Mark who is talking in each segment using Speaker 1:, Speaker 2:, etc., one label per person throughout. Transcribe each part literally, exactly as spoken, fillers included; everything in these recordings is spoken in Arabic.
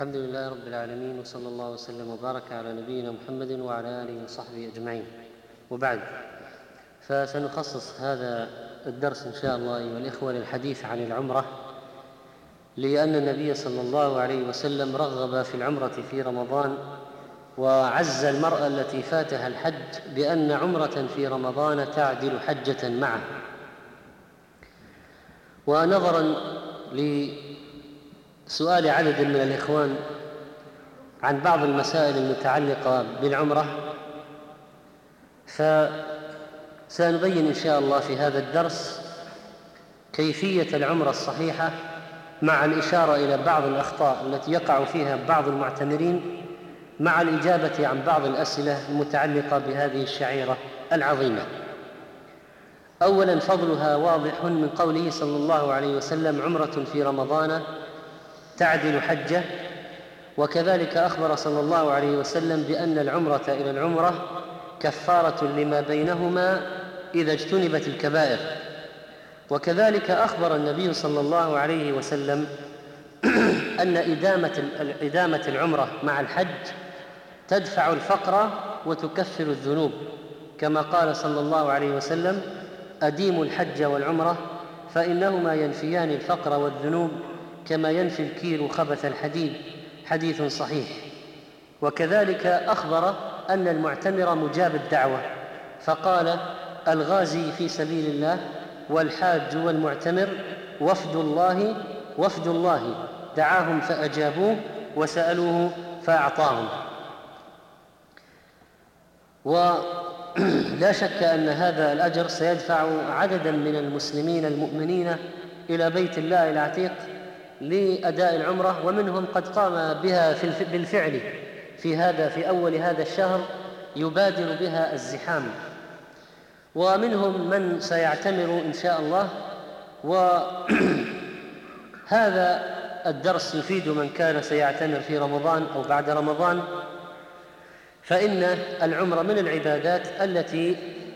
Speaker 1: الحمد لله رب العالمين، وصلى الله وسلم وبارك على نبينا محمد وعلى آله وصحبه أجمعين، وبعد. فسنخصص هذا الدرس إن شاء الله أيها الإخوة للحديث عن العمرة، لأن النبي صلى الله عليه وسلم رغب في العمرة في رمضان، وعز المرأة التي فاتها الحج بأن عمرة في رمضان تعدل حجة معه. ونظرا لسؤال عدد من الإخوان عن بعض المسائل المتعلقة بالعمرة، فسنبين إن شاء الله في هذا الدرس كيفية العمرة الصحيحة، مع الإشارة إلى بعض الأخطاء التي يقع فيها بعض المعتمرين، مع الإجابة عن بعض الأسئلة المتعلقة بهذه الشعيرة العظيمة. أولا، فضلها واضح من قوله صلى الله عليه وسلم: عمرة في رمضان تعدل حجة. وكذلك أخبر صلى الله عليه وسلم بأن العمرة إلى العمرة كفارة لما بينهما إذا اجتنبت الكبائر. وكذلك أخبر النبي صلى الله عليه وسلم أن إدامة إدامة العمرة مع الحج تدفع الفقر وتكفر الذنوب، كما قال صلى الله عليه وسلم: أديموا الحج والعمرة فإنهما ينفيان الفقر والذنوب كما ينفي الكير خبث الحديد، حديث صحيح. وكذلك أخبر أن المعتمر مجاب الدعوة، فقال: الغازي في سبيل الله والحاج والمعتمر وفد الله وفد الله دعاهم فأجابوه وسألوه فأعطاهم. ولا شك أن هذا الأجر سيدفع عددا من المسلمين المؤمنين إلى بيت الله العتيق لأداء العمرة، ومنهم قد قام بها في بالفعل في هذا في أول هذا الشهر، يبادر بها الزحام، ومنهم من سيعتمر إن شاء الله. وهذا الدرس يفيد من كان سيعتمر في رمضان أو بعد رمضان، فإن العمرة من العبادات التي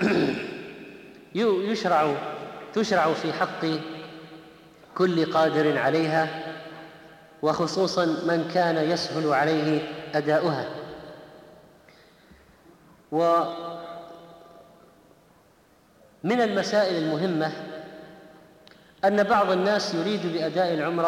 Speaker 1: يشرع تشرع في حق كل قادر عليها، وخصوصا من كان يسهل عليه أداؤها. ومن المسائل المهمة أن بعض الناس يريد بأداء العمرة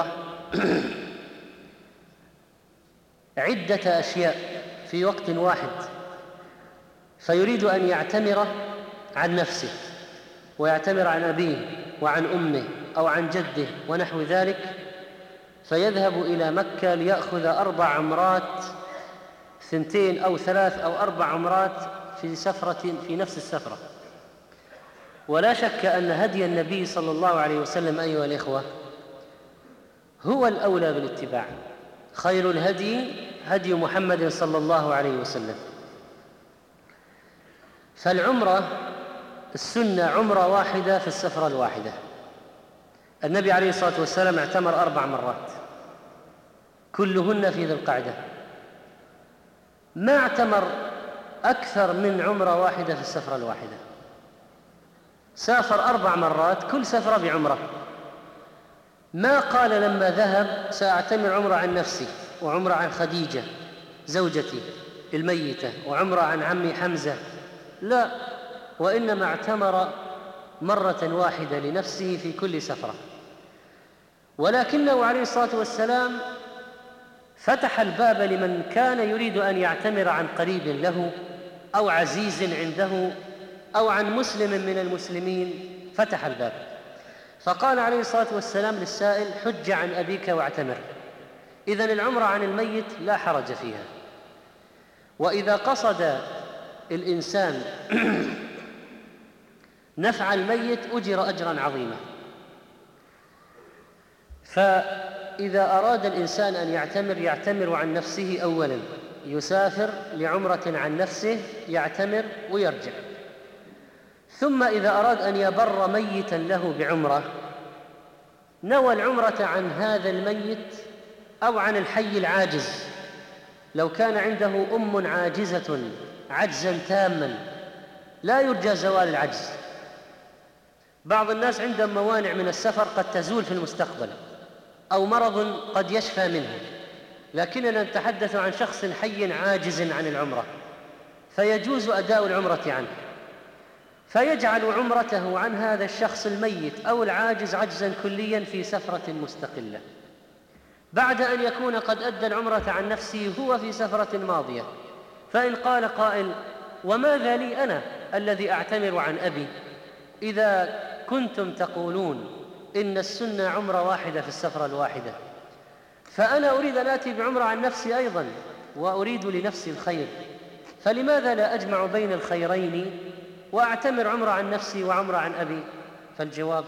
Speaker 1: عدة أشياء في وقت واحد، فيريد أن يعتمر عن نفسه، ويعتمر عن أبيه وعن أمه أو عن جده ونحو ذلك، فيذهب إلى مكة ليأخذ أربع عمرات، ثنتين أو ثلاث أو أربع عمرات في سفرة في نفس السفرة. ولا شك أن هدي النبي صلى الله عليه وسلم أيها الإخوة هو الأولى بالاتباع. خير الهدي هدي محمد صلى الله عليه وسلم. فالعمرة السنة عمرة واحدة في السفرة الواحدة. النبي عليه الصلاة والسلام اعتمر أربع مرات كلهن في ذي القعدة، ما اعتمر أكثر من عمرة واحدة في السفرة الواحدة، سافر أربع مرات كل سفرة بعمرة. ما قال لما ذهب سأعتمر عمرة عن نفسي وعمرة عن خديجة زوجتي الميتة وعمرة عن عمي حمزة، لا، وإنما اعتمر مرة واحدة لنفسه في كل سفرة. ولكنه عليه الصلاة والسلام فتح الباب لمن كان يريد أن يعتمر عن قريب له أو عزيز عنده أو عن مسلم من المسلمين، فتح الباب. فقال عليه الصلاة والسلام للسائل: حج عن أبيك واعتمر. إذن العمرة عن الميت لا حرج فيها. وإذا قصد الإنسان نفع الميت أجر أجرا عظيما. فإذا أراد الإنسان أن يعتمر يعتمر عن نفسه أولا، يسافر لعمرة عن نفسه، يعتمر ويرجع. ثم إذا أراد أن يبر ميتا له بعمرة، نوى العمرة عن هذا الميت أو عن الحي العاجز. لو كان عنده أم عاجزة عجزا تاما لا يرجى زوال العجز، بعض الناس عندهم موانع من السفر قد تزول في المستقبل، أو مرض قد يشفى منه، لكننا نتحدث عن شخص حي عاجز عن العمرة، فيجوز أداء العمرة عنه، فيجعل عمرته عن هذا الشخص الميت أو العاجز عجزا كليا في سفرة مستقلة، بعد أن يكون قد أدى العمرة عن نفسه هو في سفرة ماضية. فإن قال قائل: وماذا لي أنا الذي أعتمر عن أبي إذا كنتم تقولون إن السنة عمرة واحدة في السفرة الواحدة، فأنا أريد أن آتي بعمرة عن نفسي أيضا وأريد لنفسي الخير، فلماذا لا أجمع بين الخيرين وأعتمر عمرة عن نفسي وعمرة عن أبي؟ فالجواب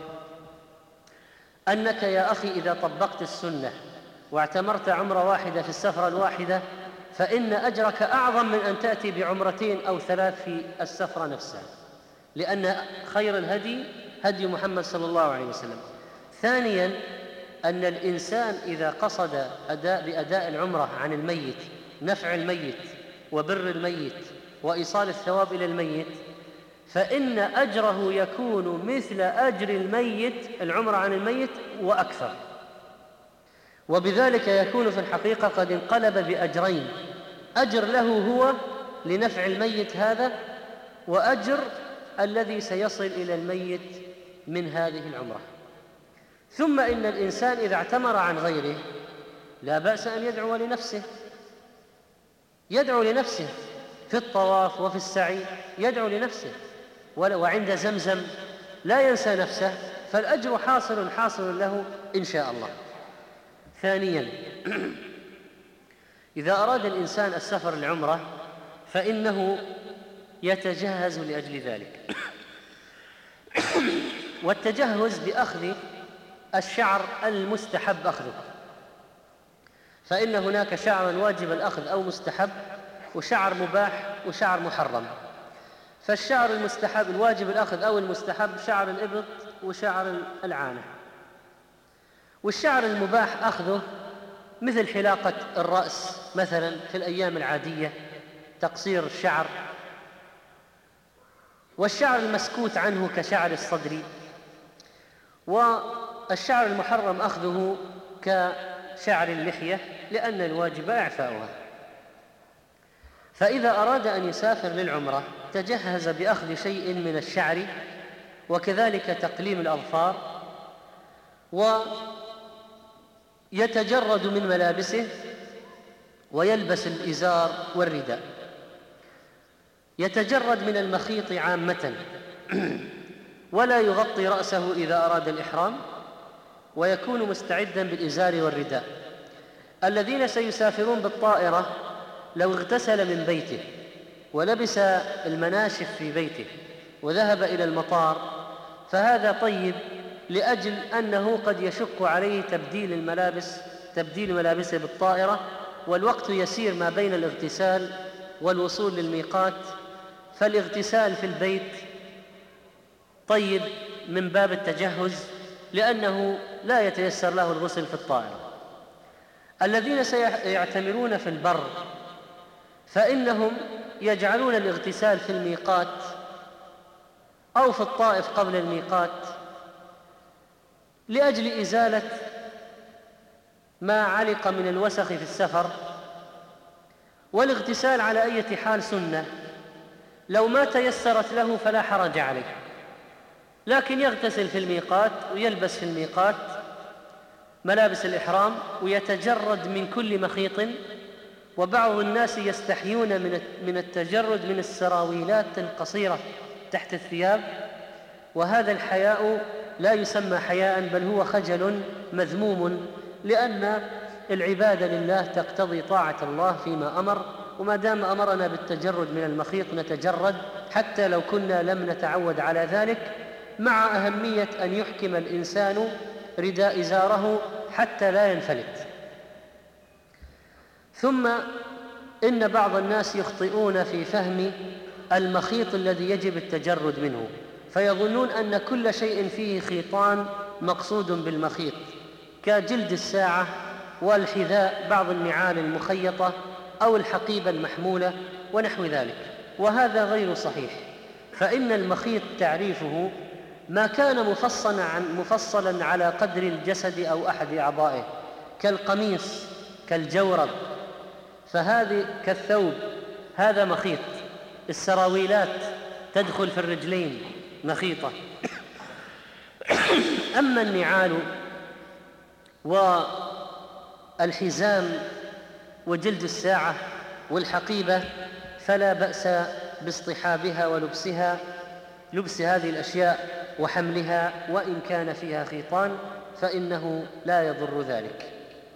Speaker 1: أنك يا أخي إذا طبقت السنة واعتمرت عمرة واحدة في السفرة الواحدة فإن أجرك أعظم من أن تأتي بعمرتين أو ثلاث في السفرة نفسها، لأن خير الهدي هدي محمد صلى الله عليه وسلم. ثانياً، أن الإنسان إذا قصد أداء بأداء العمرة عن الميت، نفع الميت وبر الميت وإيصال الثواب إلى الميت، فإن أجره يكون مثل أجر الميت، العمرة عن الميت، وأكثر، وبذلك يكون في الحقيقة قد انقلب بأجرين: أجر له هو لنفع الميت هذا، وأجر الذي سيصل إلى الميت من هذه العمرة. ثم إن الإنسان إذا اعتمر عن غيره لا بأس أن يدعو لنفسه، يدعو لنفسه في الطواف وفي السعي، يدعو لنفسه، وعند زمزم لا ينسى نفسه، فالأجر حاصل حاصل له إن شاء الله. ثانياً، إذا أراد الإنسان السفر العمرة فإنه يتجهز لأجل ذلك، والتجهز بأخذ الشعر المستحب أخذه، فإن هناك شعرا واجب الأخذ أو مستحب، وشعر مباح وشعر محرم. فالشعر المستحب الواجب الأخذ أو المستحب شعر الإبط وشعر العانة، والشعر المباح أخذه مثل حلاقة الرأس مثلا في الأيام العادية، تقصير الشعر، والشعر المسكوت عنه كشعر الصدر، والشعر المحرم أخذه كشعر اللحية لأن الواجب إعفاؤها. فإذا أراد أن يسافر للعمرة تجهز بأخذ شيء من الشعر، وكذلك تقليم الأظفار، ويتجرد من ملابسه ويلبس الإزار والرداء، يتجرد من المخيط عامة ولا يغطي رأسه إذا أراد الإحرام، ويكون مستعدا بالإزار والرداء. الذين سيسافرون بالطائرة لو اغتسل من بيته ولبس المناشف في بيته وذهب إلى المطار فهذا طيب، لأجل أنه قد يشق عليه تبديل الملابس تبديل ملابسه بالطائرة، والوقت يسير ما بين الاغتسال والوصول للميقات، فالاغتسال في البيت طيب من باب التجهز لأنه لا يتيسر له الغسل في الطائرة. الذين سيعتمرون في البر فإنهم يجعلون الاغتسال في الميقات أو في الطائف قبل الميقات لأجل إزالة ما علق من الوسخ في السفر، والاغتسال على أي حال سنة، لو ما تيسرت له فلا حرج عليه، لكن يغتسل في الميقات ويلبس في الميقات ملابس الإحرام ويتجرد من كل مخيط. وبعض الناس يستحيون من التجرد من السراويلات القصيرة تحت الثياب، وهذا الحياء لا يسمى حياء بل هو خجل مذموم، لأن العبادة لله تقتضي طاعة الله فيما أمر، وما دام أمرنا بالتجرد من المخيط نتجرد حتى لو كنا لم نتعود على ذلك، مع أهمية أن يحكم الإنسان رداء إزاره حتى لا ينفلت. ثم إن بعض الناس يخطئون في فهم المخيط الذي يجب التجرد منه، فيظنون أن كل شيء فيه خيطان مقصود بالمخيط، كجلد الساعة والحذاء، بعض النعال المخيطة أو الحقيبة المحمولة ونحو ذلك، وهذا غير صحيح. فإن المخيط تعريفه ما كان مفصلا عن مفصلا على قدر الجسد أو أحد أعضائه، كالقميص، كالجورب، فهذه كالثوب، هذا مخيط. السراويلات تدخل في الرجلين مخيطة. أما النعال والحزام وجلد الساعة والحقيبة فلا بأس باصطحابها ولبسها، لبس هذه الأشياء وحملها، وإن كان فيها خيطان فإنه لا يضر ذلك.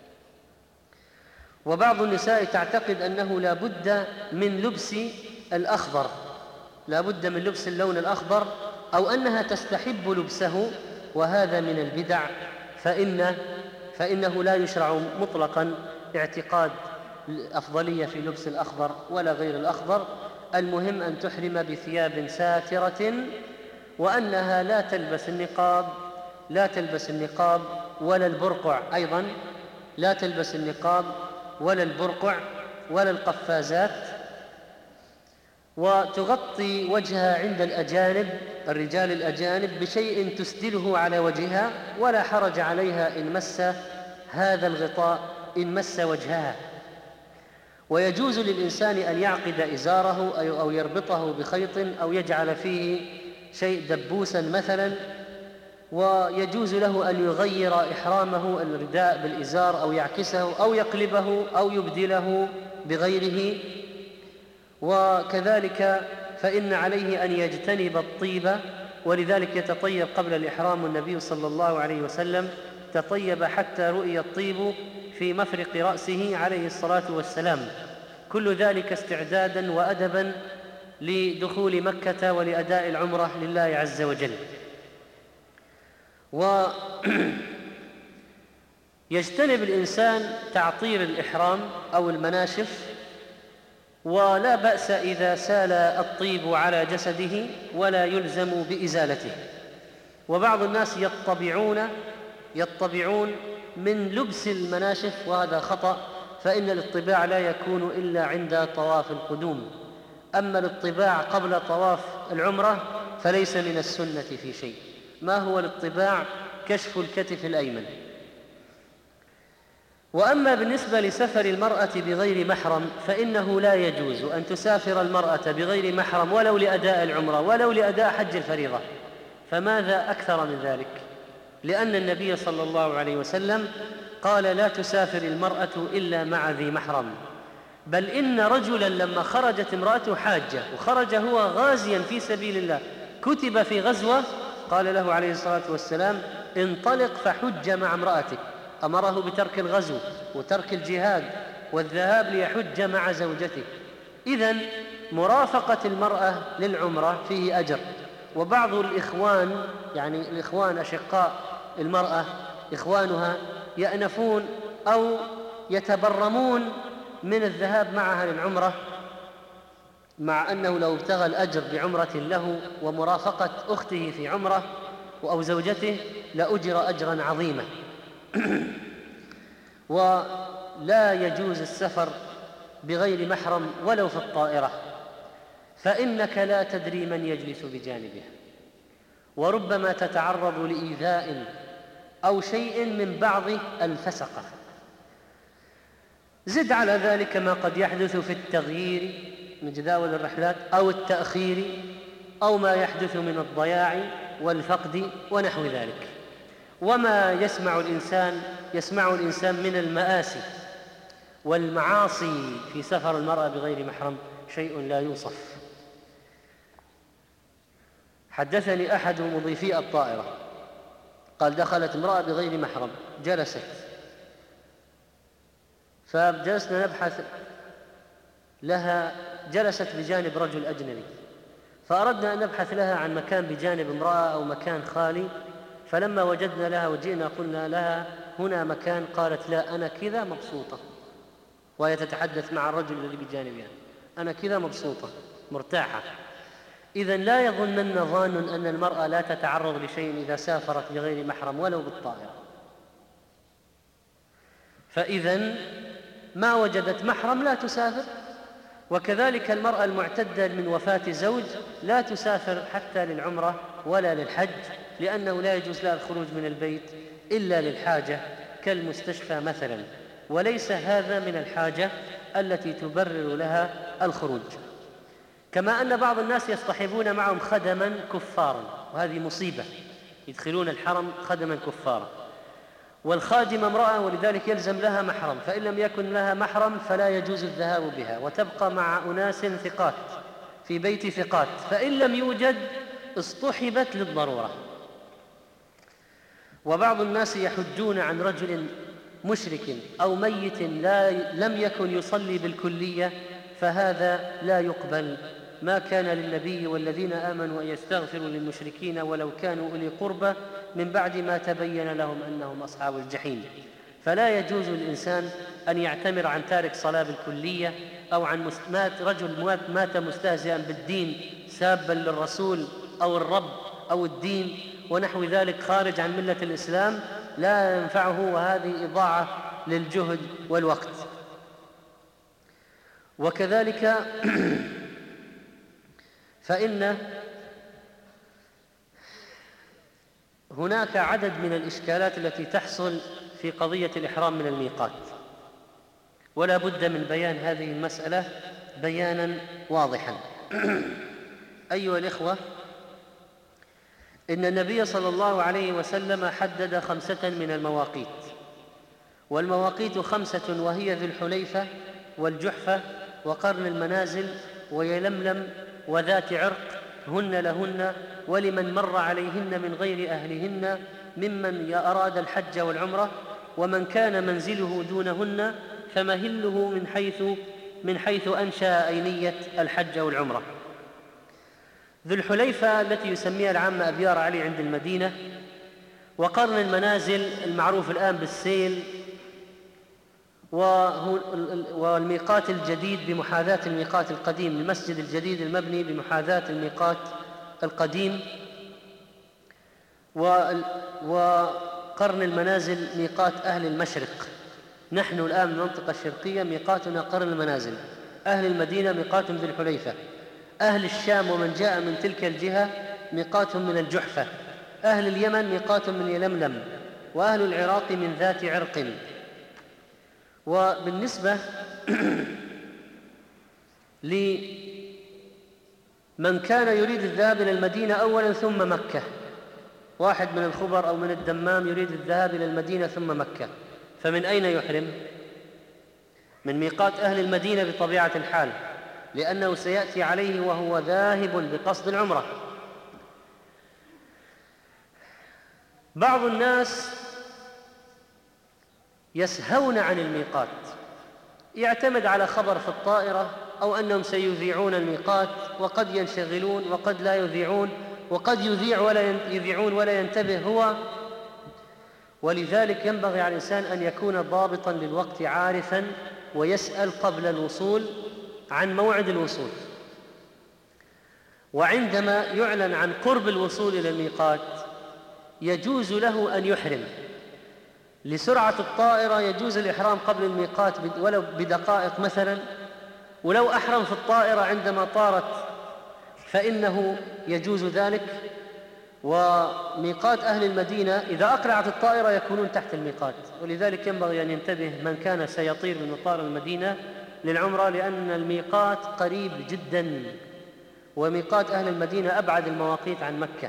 Speaker 1: وبعض النساء تعتقد أنه لا بد من لبس الأخضر، لا بد من لبس اللون الأخضر، أو أنها تستحب لبسه، وهذا من البدع، فإن فإنه لا يشرع مطلقا اعتقاد الأفضلية في لبس الأخضر ولا غير الأخضر. المهم أن تحرم بثياب ساترة، وأنها لا تلبس النقاب لا تلبس النقاب ولا البرقع، أيضا لا تلبس النقاب ولا البرقع ولا القفازات، وتغطي وجهها عند الأجانب، الرجال الأجانب، بشيء تسدله على وجهها، ولا حرج عليها إن مس هذا الغطاء إن مس وجهها. ويجوز للإنسان أن يعقد إزاره أو يربطه بخيط أو يجعل فيه شيء دبوسا مثلا، ويجوز له أن يغير إحرامه الرداء بالإزار أو يعكسه أو يقلبه أو يبدله بغيره. وكذلك فإن عليه أن يجتنب الطيب، ولذلك يتطيب قبل الإحرام. النبي صلى الله عليه وسلم تطيب حتى رؤي الطيب في مفرق رأسه عليه الصلاة والسلام. كل ذلك استعدادا وأدبا لدخول مكة ولأداء العمرة لله عز وجل. ويجتنب الإنسان تعطير الإحرام أو المناشف، ولا بأس إذا سال الطيب على جسده ولا يلزم بإزالته. وبعض الناس يطبعون يطبعون من لبس المناشف، وهذا خطأ، فإن الاطباع لا يكون إلا عند طواف القدوم. أما الاطباع قبل طواف العمرة فليس من السنة في شيء. ما هو الاطباع؟ كشف الكتف الأيمن. وأما بالنسبة لسفر المرأة بغير محرم فإنه لا يجوز أن تسافر المرأة بغير محرم ولو لأداء العمرة ولو لأداء حج الفريضة. فماذا أكثر من ذلك؟ لأن النبي صلى الله عليه وسلم قال: لا تسافر المرأة إلا مع ذي محرم. بل إن رجلا لما خرجت امرأته حاجة وخرج هو غازيا في سبيل الله، كتب في غزوة، قال له عليه الصلاة والسلام: انطلق فحج مع امرأتك. أمره بترك الغزو وترك الجهاد والذهاب ليحج مع زوجته. إذن مرافقة المرأة للعمرة فيه أجر. وبعض الإخوان، يعني الإخوان أشقاء المرأة، إخوانها يأنفون أو يتبرمون من الذهاب معها للعمرة، مع أنه لو ابتغى الأجر بعمرة له ومرافقة أخته في عمرة أو زوجته لأجر أجرا عظيما. ولا يجوز السفر بغير محرم ولو في الطائرة، فإنك لا تدري من يجلس بجانبها، وربما تتعرض لإيذاء أو شيء من بعض الفسقة. زد على ذلك ما قد يحدث في التغيير من جداول الرحلات أو التأخير، أو ما يحدث من الضياع والفقد ونحو ذلك. وما يسمع الإنسان يسمع الإنسان من المآسي والمعاصي في سفر المرأة بغير محرم شيء لا يوصف. حدثني أحد مضيفي الطائرة قال: دخلت امرأة بغير محرم، جلست، فجلسنا نبحث لها، جلست بجانب رجل أجنبي، فأردنا أن نبحث لها عن مكان بجانب امرأة أو مكان خالي، فلما وجدنا لها وجئنا قلنا لها: هنا مكان. قالت: لا، أنا كذا مبسوطة. وهي تتحدث مع الرجل الذي بجانبها: أنا كذا مبسوطة مرتاحة. إذن لا يظنن ظان أن المرأة لا تتعرض لشيء إذا سافرت بغير محرم ولو بالطائرة. فإذن ما وجدت محرم لا تسافر. وكذلك المرأة المعتدة من وفاة زوج لا تسافر حتى للعمرة ولا للحج، لأنه لا يجوز لها الخروج من البيت إلا للحاجة كالمستشفى مثلا. وليس هذا من الحاجة التي تبرر لها الخروج. كما أن بعض الناس يصطحبون معهم خدما كفارا، وهذه مصيبة، يدخلون الحرم خدما كفارا، والخادمة امرأة ولذلك يلزم لها محرم، فإن لم يكن لها محرم فلا يجوز الذهاب بها، وتبقى مع أناس ثقات في بيت ثقات، فإن لم يوجد اصطحبت للضرورة. وبعض الناس يحجون عن رجل مشرك أو ميت لا لم يكن يصلي بالكلية، فهذا لا يقبل. ما كان للنبي والذين آمنوا أن يستغفروا للمشركين ولو كانوا أولي قربى من بعد ما تبين لهم أنهم أصحاب الجحيم. فلا يجوز للإنسان أن يعتمر عن تارك صلاة بالكلية، أو عن مات رجل مات مستهزئا بالدين سابا للرسول أو الرب أو الدين ونحو ذلك، خارج عن ملة الإسلام، لا ينفعه، وهذه إضاعة للجهد والوقت. وكذلك فإن هناك عدد من الإشكالات التي تحصل في قضية الإحرام من الميقات، ولا بد من بيان هذه المسألة بيانا واضحا. أيها الإخوة، إن النبي صلى الله عليه وسلم حدد خمسة من المواقيت، والمواقيت خمسة، وهي ذي الحليفة والجحفة وقرن المنازل ويلملم وذات عرق، هن لهن ولمن مر عليهن من غير أهلهن ممن أراد الحج والعمرة، ومن كان منزله دونهن فمهله من حيث من حيث أنشأ أي نية الحج والعمرة. ذو الحليفة التي يسميها العامة أبيار علي عند المدينة، وقرن المنازل المعروف الآن بالسيل، والميقات الجديد بمحاذاة الميقات القديم، المسجد الجديد المبني بمحاذاة الميقات القديم. وقرن المنازل ميقات أهل المشرق، نحن الآن من المنطقة الشرقية ميقاتنا قرن المنازل، أهل المدينة ميقات ذي الحليفة، أهل الشام ومن جاء من تلك الجهة ميقاتهم من الجحفة، أهل اليمن ميقاتهم من يلملم، وأهل العراق من ذات عرق. وبالنسبة لمن كان يريد الذهاب إلى المدينة أولا ثم مكة، واحد من الخبر أو من الدمام يريد الذهاب إلى المدينة ثم مكة، فمن أين يحرم؟ من ميقات أهل المدينة بطبيعة الحال، لأنه سيأتي عليه وهو ذاهب بقصد العمرة. بعض الناس يسهون عن الميقات، يعتمد على خبر في الطائرة أو أنهم سيذيعون الميقات، وقد ينشغلون وقد لا يذيعون، وقد يذيع ولا يذيعون ولا ينتبه هو. ولذلك ينبغي على الإنسان أن يكون ضابطا للوقت عارفا، ويسأل قبل الوصول عن موعد الوصول، وعندما يعلن عن قرب الوصول إلى الميقات يجوز له أن يحرم. لسرعة الطائرة يجوز الإحرام قبل الميقات ولو بدقائق مثلا، ولو أحرم في الطائرة عندما طارت فإنه يجوز ذلك. وميقات أهل المدينة إذا أقلعت الطائرة يكونون تحت الميقات، ولذلك ينبغي أن ينتبه من كان سيطير من مطار المدينة للعمرة، لأن الميقات قريب جدا، وميقات أهل المدينة أبعد المواقيت عن مكة.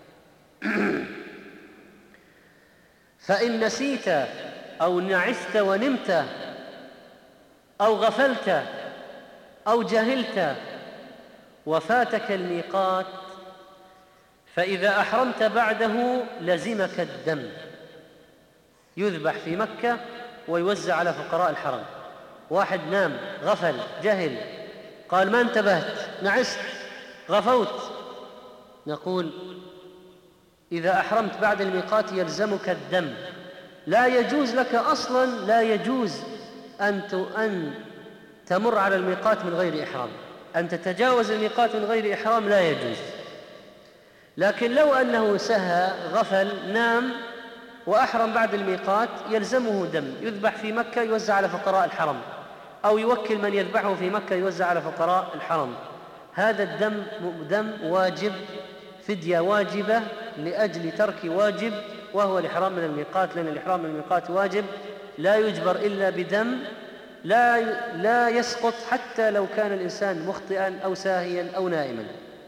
Speaker 1: فإن نسيت أو نعست ونمت أو غفلت أو جهلت وفاتك الميقات، فإذا أحرمت بعده لزمك الدم، يذبح في مكة ويوزع على فقراء الحرم. واحد نام، غفل، جهل، قال ما انتبهت، نعست، غفوت، نقول إذا أحرمت بعد الميقات يلزمك الدم، لا يجوز لك أصلا، لا يجوز أن تمر على الميقات من غير إحرام، أن تتجاوز الميقات من غير إحرام لا يجوز. لكن لو أنه سهى، غفل، نام وأحرم بعد الميقات يلزمه دم، يذبح في مكة يوزع على فقراء الحرم، أو يوكل من يذبحه في مكة يوزع على فقراء الحرم. هذا الدم دم واجب، فدية واجبة لأجل ترك واجب، وهو الإحرام من الميقات، لأن الإحرام من الميقات واجب، لا يجبر إلا بدم، لا لا يسقط حتى لو كان الإنسان مخطئا أو ساهيا أو نائما.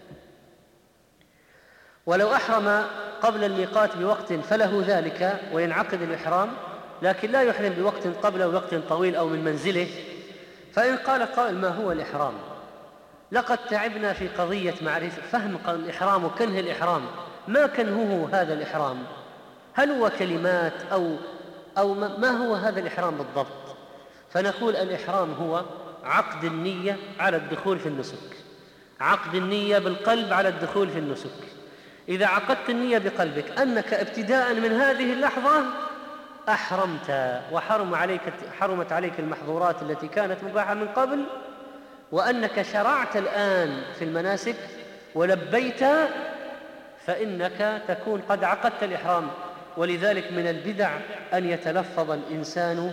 Speaker 1: ولو أحرم قبل الميقات بوقت فله ذلك وينعقد الإحرام، لكن لا يحرم بوقت قبله بوقت طويل أو من منزله. فإن قال قائل ما هو الإحرام؟ لقد تعبنا في قضية معرفة فهم الإحرام وكنه الإحرام. ما كنهه هذا الإحرام؟ هل هو كلمات أو أو ما هو هذا الإحرام بالضبط؟ فنقول الإحرام هو عقد النية على الدخول في النسك، عقد النية بالقلب على الدخول في النسك. إذا عقدت النية بقلبك أنك ابتداء من هذه اللحظة أحرمت وحرم عليك حرمت عليك المحظورات التي كانت مباحة من قبل، وأنك شرعت الآن في المناسك ولبيت، فإنك تكون قد عقدت الإحرام. ولذلك من البدع أن يتلفظ الإنسان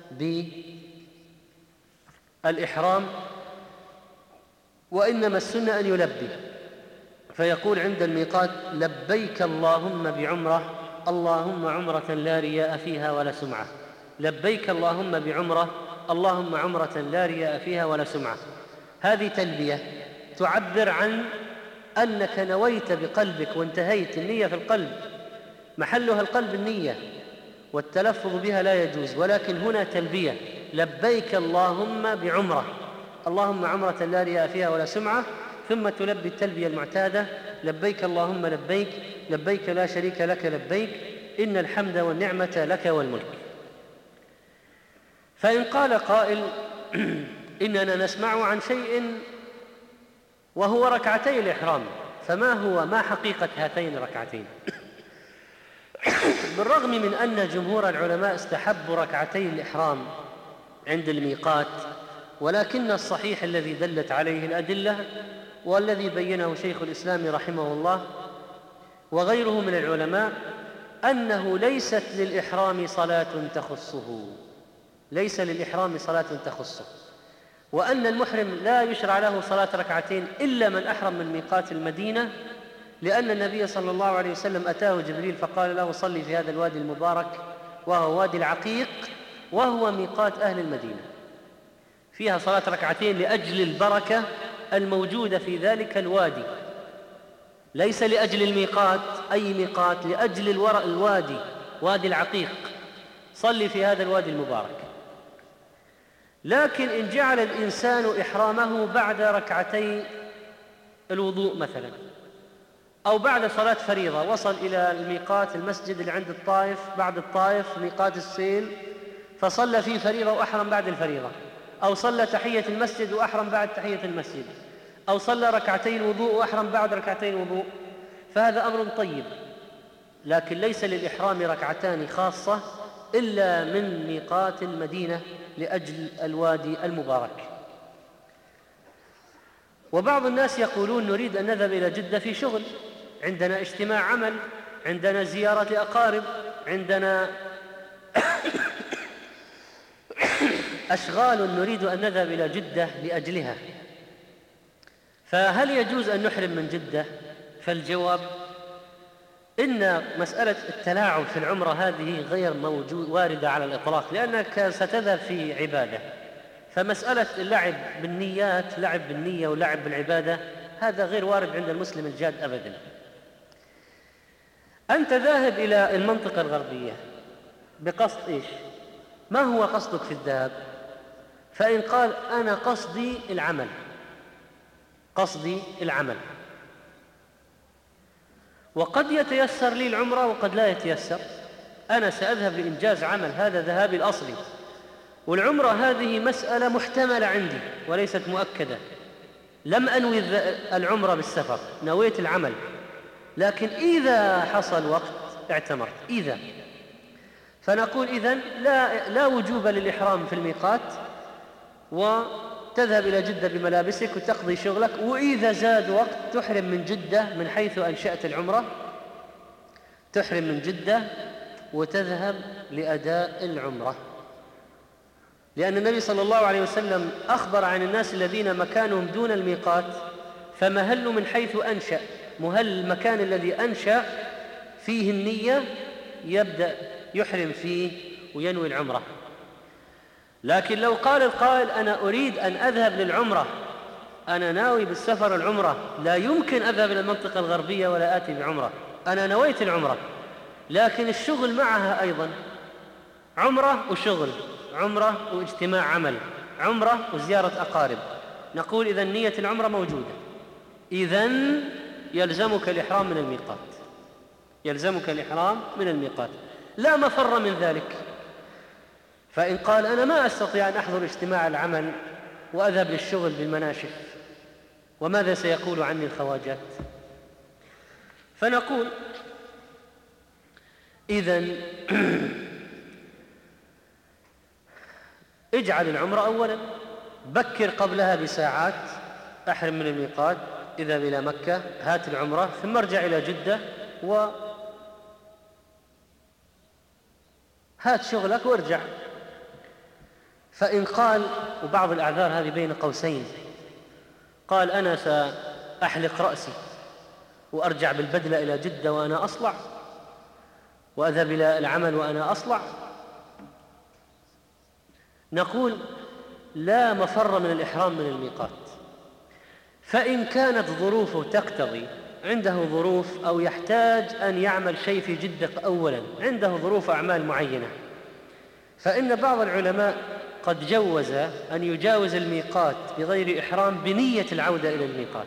Speaker 1: بالإحرام، وإنما السنة أن يلبي، فيقول عند الميقات لبيك اللهم بعمرة، اللهم عمرة لا رياء فيها ولا سمعة. لبيك اللهم بعمرة، اللهم عمرة لا رياء فيها ولا سمعة. هذه تلبية تعبر عن أنك نويت بقلبك وانتهيت. النية في القلب، محلها القلب النية، والتلفظ بها لا يجوز، ولكن هنا تلبية لبيك اللهم بعمرة، اللهم عمرة لا رياء فيها ولا سمعة، ثم تلبي التلبية المعتادة لبيك اللهم لبيك، لبيك لا شريك لك لبيك، إن الحمد والنعمة لك والملك. فإن قال قائل إننا نسمع عن شيء وهو ركعتي الإحرام، فما هو ما حقيقة هاتين الركعتين؟ بالرغم من أن جمهور العلماء استحبوا ركعتي الإحرام عند الميقات، ولكن الصحيح الذي دلت عليه الأدلة والذي بينه شيخ الإسلام رحمه الله وغيره من العلماء أنه ليست للإحرام صلاة تخصه، ليس للإحرام صلاة تخصه، وأن المحرم لا يشرع له صلاة ركعتين إلا من أحرم من ميقات المدينة، لأن النبي صلى الله عليه وسلم أتاه جبريل فقال له صلي في هذا الوادي المبارك وهو وادي العقيق، وهو ميقات أهل المدينة، فيها صلاة ركعتين لأجل البركة الموجودة في ذلك الوادي، ليس لأجل الميقات أي ميقات، لأجل الوادي وادي العقيق، صلي في هذا الوادي المبارك. لكن إن جعل الإنسان إحرامه بعد ركعتي الوضوء مثلا، أو بعد صلاة فريضة، وصل إلى الميقات المسجد اللي عند الطائف بعد الطائف ميقات السيل فصلى فيه فريضة وأحرم بعد الفريضة، أو صلى تحية المسجد وأحرم بعد تحية المسجد، أو صلى ركعتي الوضوء وأحرم بعد ركعتي الوضوء، فهذا أمر طيب، لكن ليس للإحرام ركعتان خاصة إلا من ميقات المدينة لأجل الوادي المبارك. وبعض الناس يقولون نريد أن نذهب إلى جدة في شغل، عندنا اجتماع عمل، عندنا زيارة أقارب، عندنا أشغال نريد أن نذهب إلى جدة لأجلها، فهل يجوز أن نحرم من جدة؟ فالجواب إن مسألة التلاعب في العمرة هذه غير موجود واردة على الإطلاق، لأنك ستذهب في عبادة، فمسألة اللعب بالنيات، لعب بالنية ولعب بالعبادة، هذا غير وارد عند المسلم الجاد أبدا. أنت ذاهب إلى المنطقة الغربية بقصد إيش؟ ما هو قصدك في الذهاب؟ فإن قال أنا قصدي العمل، قصدي العمل، وقد يتيسر لي العمرة وقد لا يتيسر، أنا سأذهب لإنجاز عمل، هذا ذهابي الأصلي، والعمرة هذه مسألة محتملة عندي وليست مؤكدة، لم أنوي العمرة بالسفر، نويت العمل، لكن إذا حصل وقت اعتمرت. إذا فنقول إذن لا, لا وجوب للإحرام في الميقات، وتذهب إلى جدة بملابسك وتقضي شغلك، وإذا زاد وقت تحرم من جدة من حيث أنشأت العمرة، تحرم من جدة وتذهب لأداء العمرة، لأن النبي صلى الله عليه وسلم أخبر عن الناس الذين مكانهم دون الميقات فمهلوا من حيث أنشأ، مهل المكان الذي أنشأ فيه النية يبدأ يحرم فيه وينوي العمرة. لكن لو قال القائل أنا أريد أن أذهب للعمرة، أنا ناوي بالسفر العمرة، لا يمكن أذهب إلى المنطقة الغربية ولا آتي بعمرة، أنا نويت العمرة لكن الشغل معها أيضا، عمرة وشغل، عمرة واجتماع عمل، عمرة وزيارة أقارب، نقول إذن نية العمرة موجودة، إذن يلزمك الإحرام من الميقات، يلزمك الإحرام من الميقات، لا مفر من ذلك. فإن قال أنا ما أستطيع أن أحضر اجتماع العمل وأذهب للشغل بالمناشف، وماذا سيقول عني الخواجات؟ فنقول إذن اجعل العمرة أولا، بكر قبلها بساعات، أحرم من الميقات، اذهب إلى مكة، هات العمرة، ثم ارجع إلى جدة وهات شغلك وارجع. فإن قال، وبعض الأعذار هذه بين قوسين، قال أنا سأحلق رأسي وأرجع بالبدلة إلى جدة وأنا أصلع، وأذهب إلى العمل وأنا أصلع، نقول لا مفر من الإحرام من الميقات. فإن كانت ظروفه تقتضي، عنده ظروف أو يحتاج أن يعمل شيء في جدة أولا، عنده ظروف أعمال معينة، فإن بعض العلماء قد جوز أن يجاوز الميقات بغير إحرام بنية العودة إلى الميقات،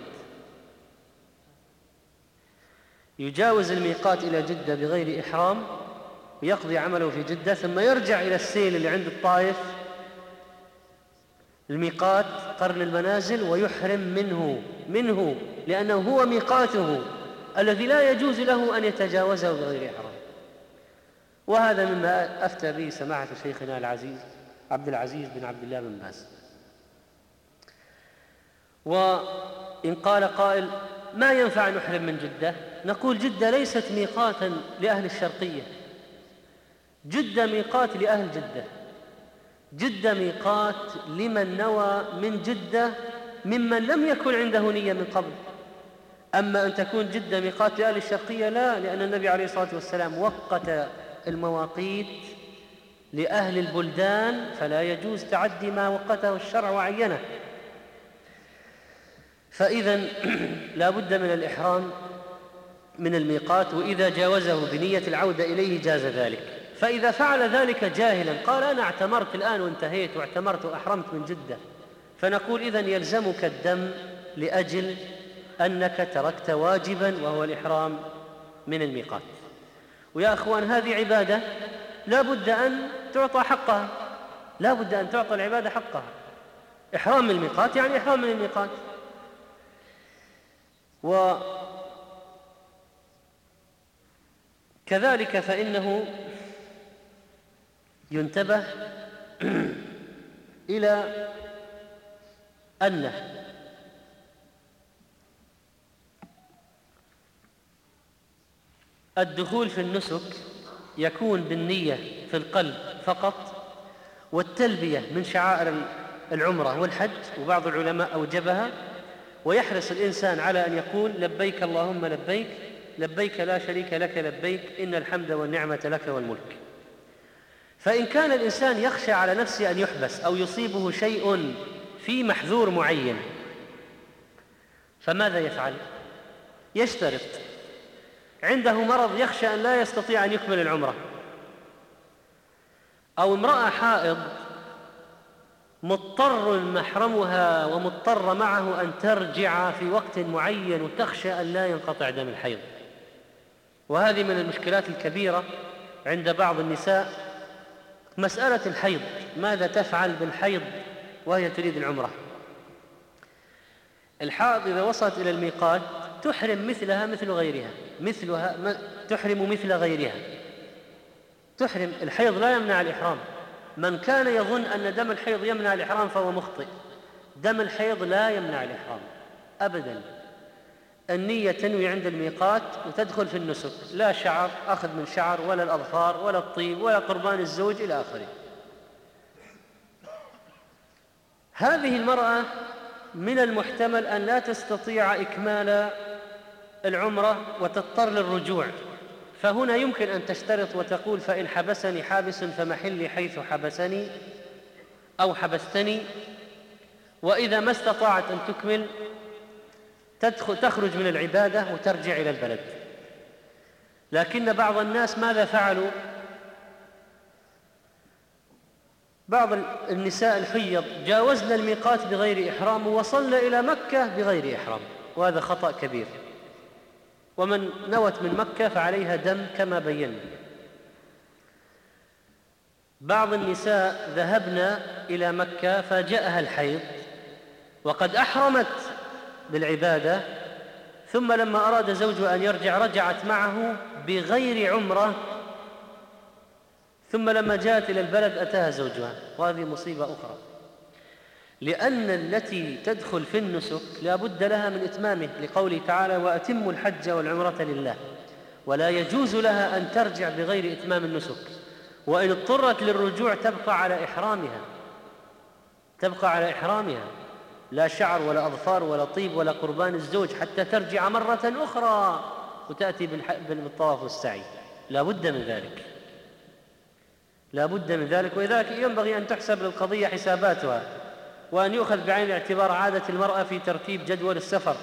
Speaker 1: يجاوز الميقات إلى جدة بغير إحرام ويقضي عمله في جدة، ثم يرجع إلى السيل اللي عند الطائف الميقات قرن المنازل ويحرم منه منه لأنه هو ميقاته الذي لا يجوز له أن يتجاوزه بغير إحرام. وهذا مما أفتى به سماحة شيخنا العزيز عبد العزيز بن عبد الله بن باز. وإن قال قائل ما ينفع نحرم من جدة، نقول جدة ليست ميقاتا لأهل الشرقية، جدة ميقات لأهل جدة، جدة ميقات لمن نوى من جدة ممن لم يكن عنده نية من قبل. أما أن تكون جدة ميقات لأهل الشرقية لا، لأن النبي عليه الصلاة والسلام وقت المواقيت لأهل البلدان، فلا يجوز تعدي ما وقته الشرع وعينه. فإذا لا بد من الإحرام من الميقات، وإذا جاوزه بنية العودة إليه جاز ذلك. فإذا فعل ذلك جاهلا، قال أنا اعتمرت الآن وانتهيت واعتمرت وأحرمت من جدة، فنقول إذن يلزمك الدم لأجل أنك تركت واجبا وهو الإحرام من الميقات. ويا أخوان هذه عبادة لا بد أن تعطى حقها، لا بد أن تعطى العبادة حقها. إحرام من الميقات يعني إحرام من الميقات. وكذلك فإنه ينتبه إلى أن الدخول في النسك يكون بالنية في القلب فقط، والتلبية من شعائر العمرة والحج، وبعض العلماء أوجبها، ويحرص الإنسان على أن يقول لبيك اللهم لبيك، لبيك لا شريك لك لبيك، إن الحمد والنعمة لك والملك. فإن كان الإنسان يخشى على نفسه أن يحبس أو يصيبه شيء في محذور معين، فماذا يفعل؟ يشترط، عنده مرض يخشى أن لا يستطيع أن يكمل العمرة، أو امرأة حائض مضطر محرمها ومضطر معه أن ترجع في وقت معين وتخشى أن لا ينقطع دم الحيض. وهذه من المشكلات الكبيرة عند بعض النساء، مسألة الحيض، ماذا تفعل بالحيض وهي تريد العمرة؟ الحائض إذا وصلت إلى الميقات تحرم مثلها مثل غيرها، مثلها تحرم مثل غيرها، تحرم. الحيض لا يمنع الإحرام، من كان يظن أن دم الحيض يمنع الإحرام فهو مخطئ، دم الحيض لا يمنع الإحرام أبدا. النية تنوي عند الميقات وتدخل في النسك، لا شعر أخذ من شعر ولا الأظفار ولا الطيب ولا قربان الزوج إلى آخره. هذه المرأة من المحتمل أن لا تستطيع إكمال العمرة وتضطر للرجوع، فهنا يمكن أن تشترط وتقول فإن حبسني حابس فمحلي حيث حبسني، أو حبستني، وإذا ما استطاعت أن تكمل تدخل تخرج من العبادة وترجع إلى البلد. لكن بعض الناس ماذا فعلوا؟ بعض النساء الحيض جاوزن الميقات بغير إحرام ووصلن إلى مكة بغير إحرام، وهذا خطأ كبير. ومن نوت من مكة فعليها دم كما بينا. بعض النساء ذهبن إلى مكة فجاءها الحيض وقد أحرمت بالعبادة، ثم لما أراد زوجها أن يرجع رجعت معه بغير عمرة، ثم لما جاءت إلى البلد أتاها زوجها، وهذه مصيبة أخرى، لأن التي تدخل في النسك لا بد لها من إتمامه، لقوله تعالى: وأتموا الحج والعمرة لله، ولا يجوز لها أن ترجع بغير إتمام النسك، وإن اضطرت للرجوع تبقى على إحرامها، تبقى على إحرامها، لا شعر ولا أظفار ولا طيب ولا قربان الزوج حتى ترجع مرة أخرى وتأتي بالطواف والسعي. لا بد من ذلك، لا بد من ذلك. ولذلك ينبغي أن تحسب للقضية حساباتها، وأن يؤخذ بعين الاعتبار عادة المرأة في ترتيب جدول السفر.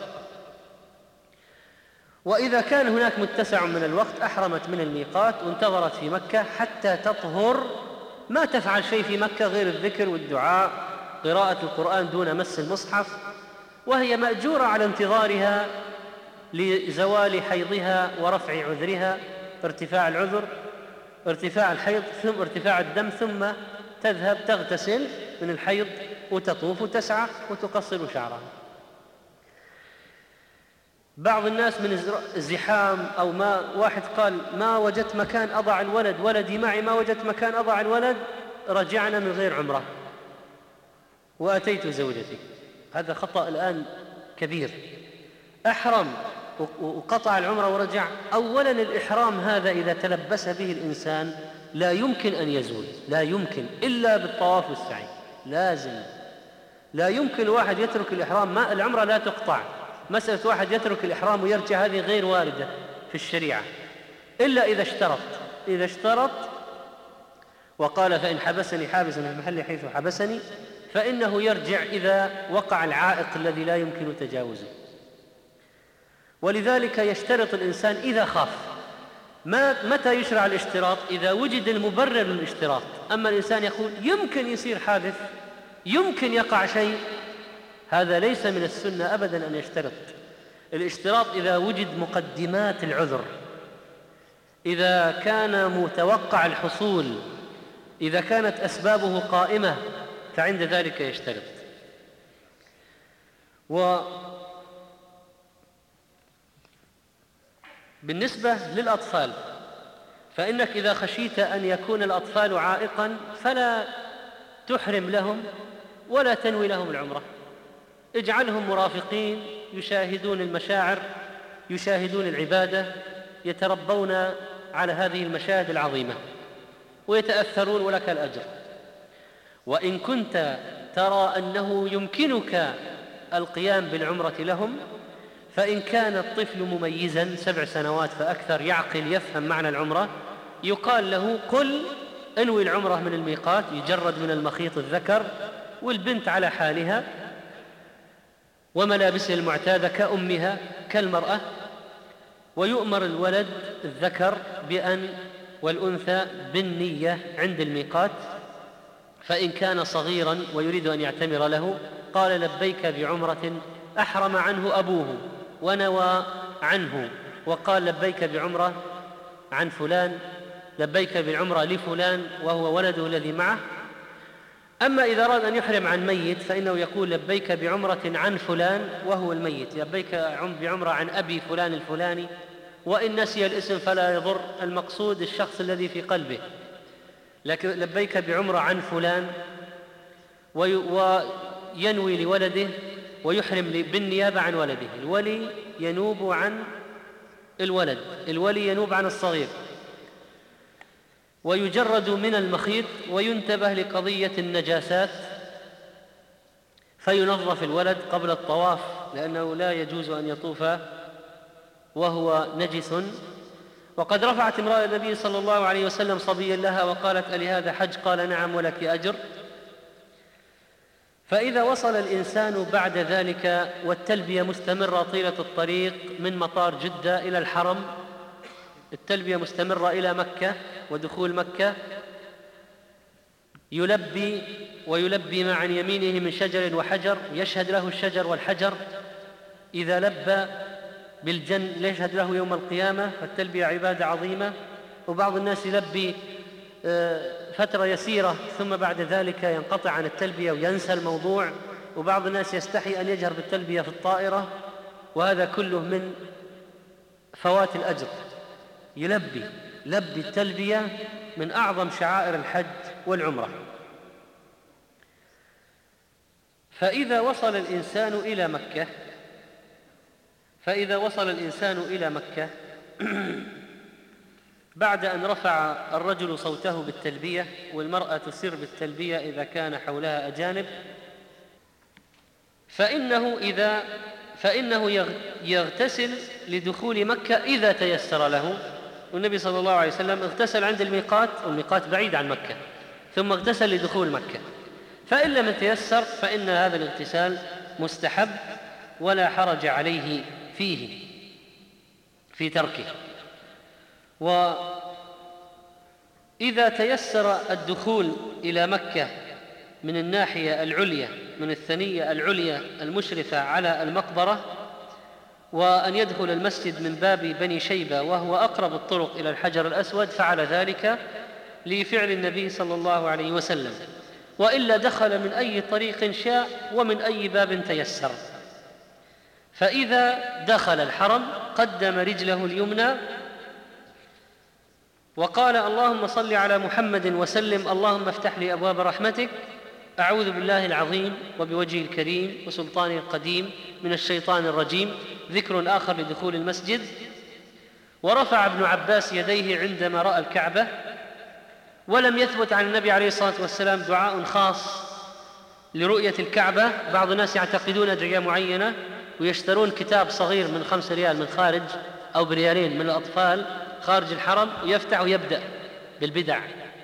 Speaker 1: وإذا كان هناك متسع من الوقت أحرمت من الميقات وانتظرت في مكة حتى تطهر، ما تفعل شيء في مكة غير الذكر والدعاء، قراءة القرآن دون مس المصحف، وهي مأجورة على انتظارها لزوال حيضها ورفع عذرها، ارتفاع العذر، ارتفاع الحيض ثم ارتفاع الدم، ثم تذهب تغتسل من الحيض وتطوف وتسعى وتقصر شعرها. بعض الناس من الزحام أو ما واحد قال: ما وجدت مكان أضع الولد، ولدي معي ما وجدت مكان أضع الولد، رجعنا من غير عمرة وأتيت زوجتي. هذا خطأ الآن كبير. أحرم وقطع العمرة ورجع. أولا الإحرام هذا إذا تلبس به الإنسان لا يمكن أن يزول، لا يمكن إلا بالطواف والسعي، لازم. لا يمكن واحد يترك الإحرام، ما العمرة لا تقطع. مسألة واحد يترك الإحرام ويرجع هذه غير واردة في الشريعة، إلا إذا اشترط إذا اشترط وقال: فإن حبسني حابس من محل حيث حبسني، فإنه يرجع إذا وقع العائق الذي لا يمكن تجاوزه. ولذلك يشترط الإنسان إذا خاف. ما متى يشرع الاشتراط؟ إذا وجد المبرر للاشتراط. أما الإنسان يقول يمكن يصير حادث، يمكن يقع شيء، هذا ليس من السنة أبدا أن يشترط. الاشتراط إذا وجد مقدمات العذر، إذا كان متوقع الحصول، إذا كانت أسبابه قائمة، فعند ذلك يشترط. وبالنسبة للأطفال، فإنك إذا خشيت أن يكون الأطفال عائقا فلا تحرم لهم ولا تنوي لهم العمرة، اجعلهم مرافقين يشاهدون المشاعر، يشاهدون العبادة، يتربون على هذه المشاهد العظيمة ويتأثرون ولك الأجر. وإن كنت ترى أنه يمكنك القيام بالعمرة لهم، فإن كان الطفل مميزا سبع سنوات فأكثر يعقل يفهم معنى العمرة، يقال له: قل انوي العمرة من الميقات، يجرد من المخيط الذكر، والبنت على حالها وملابسها المعتادة كأمها كالمرأة، ويؤمر الولد الذكر بأن والأنثى بالنية عند الميقات. فإن كان صغيرا ويريد أن يعتمر له قال: لبيك بعمرة أحرم عنه أبوه ونوى عنه، وقال: لبيك بعمرة عن فلان، لبيك بعمرة لفلان وهو ولده الذي معه. أما إذا أراد أن يحرم عن ميت فإنه يقول: لبيك بعمرة عن فلان وهو الميت، لبيك بعمرة عن أبي فلان الفلاني، وإن نسي الاسم فلا يضر، المقصود الشخص الذي في قلبه. لكن لبيك بعمرة عن فلان، وينوي لولده ويحرم بالنيابة عن ولده. الولي ينوب عن الولد، الولي ينوب عن الصغير، ويجرد من المخيط، وينتبه لقضية النجاسات فينظف الولد قبل الطواف، لأنه لا يجوز أن يطوف وهو نجس. وقد رفعت امرأة النبي صلى الله عليه وسلم صبيا لها وقالت: ألهذا حج؟ قال: نعم ولك أجر. فإذا وصل الإنسان بعد ذلك والتلبية مستمرة طيلة الطريق من مطار جدة إلى الحرم، التلبية مستمرة إلى مكة ودخول مكة، يلبي ويلبي ما عن يمينه من شجر وحجر، يشهد له الشجر والحجر. إذا لبى بالجن يشهد له يوم القيامة، فالتلبية عبادة عظيمة. وبعض الناس يلبي فترة يسيرة ثم بعد ذلك ينقطع عن التلبية وينسى الموضوع، وبعض الناس يستحي أن يجهر بالتلبية في الطائرة، وهذا كله من فوات الأجر. يلبي لبي التلبية من أعظم شعائر الحج والعمرة. فإذا وصل الإنسان إلى مكة فإذا وصل الإنسان إلى مكة بعد أن رفع الرجل صوته بالتلبية والمرأة تسر بالتلبية إذا كان حولها أجانب، فإنه إذا فإنه يغتسل لدخول مكة إذا تيسر له. والنبي صلى الله عليه وسلم اغتسل عند الميقات، والميقات بعيد عن مكة، ثم اغتسل لدخول مكة. فإن لم يتيسر فإن هذا الاغتسال مستحب ولا حرج عليه فيه في تركه. وإذا تيسر الدخول إلى مكة من الناحية العليا من الثنية العليا المشرفة على المقبرة، وأن يدخل المسجد من باب بني شيبة وهو أقرب الطرق إلى الحجر الأسود، فعل ذلك لفعل النبي صلى الله عليه وسلم. وإلا دخل من أي طريق شاء ومن أي باب تيسر. فإذا دخل الحرم قدم رجله اليمنى وقال: اللهم صل على محمد وسلم، اللهم افتح لي أبواب رحمتك، أعوذ بالله العظيم وبوجهه الكريم وسلطانه القديم من الشيطان الرجيم. ذكر آخر لدخول المسجد. ورفع ابن عباس يديه عندما رأى الكعبة. ولم يثبت عن النبي عليه الصلاة والسلام دعاء خاص لرؤية الكعبة. بعض الناس يعتقدون أدعية معينة ويشترون كتاب صغير من خمس ريال من خارج أو بريالين من الأطفال خارج الحرم ويفتح ويبدأ بالبدع.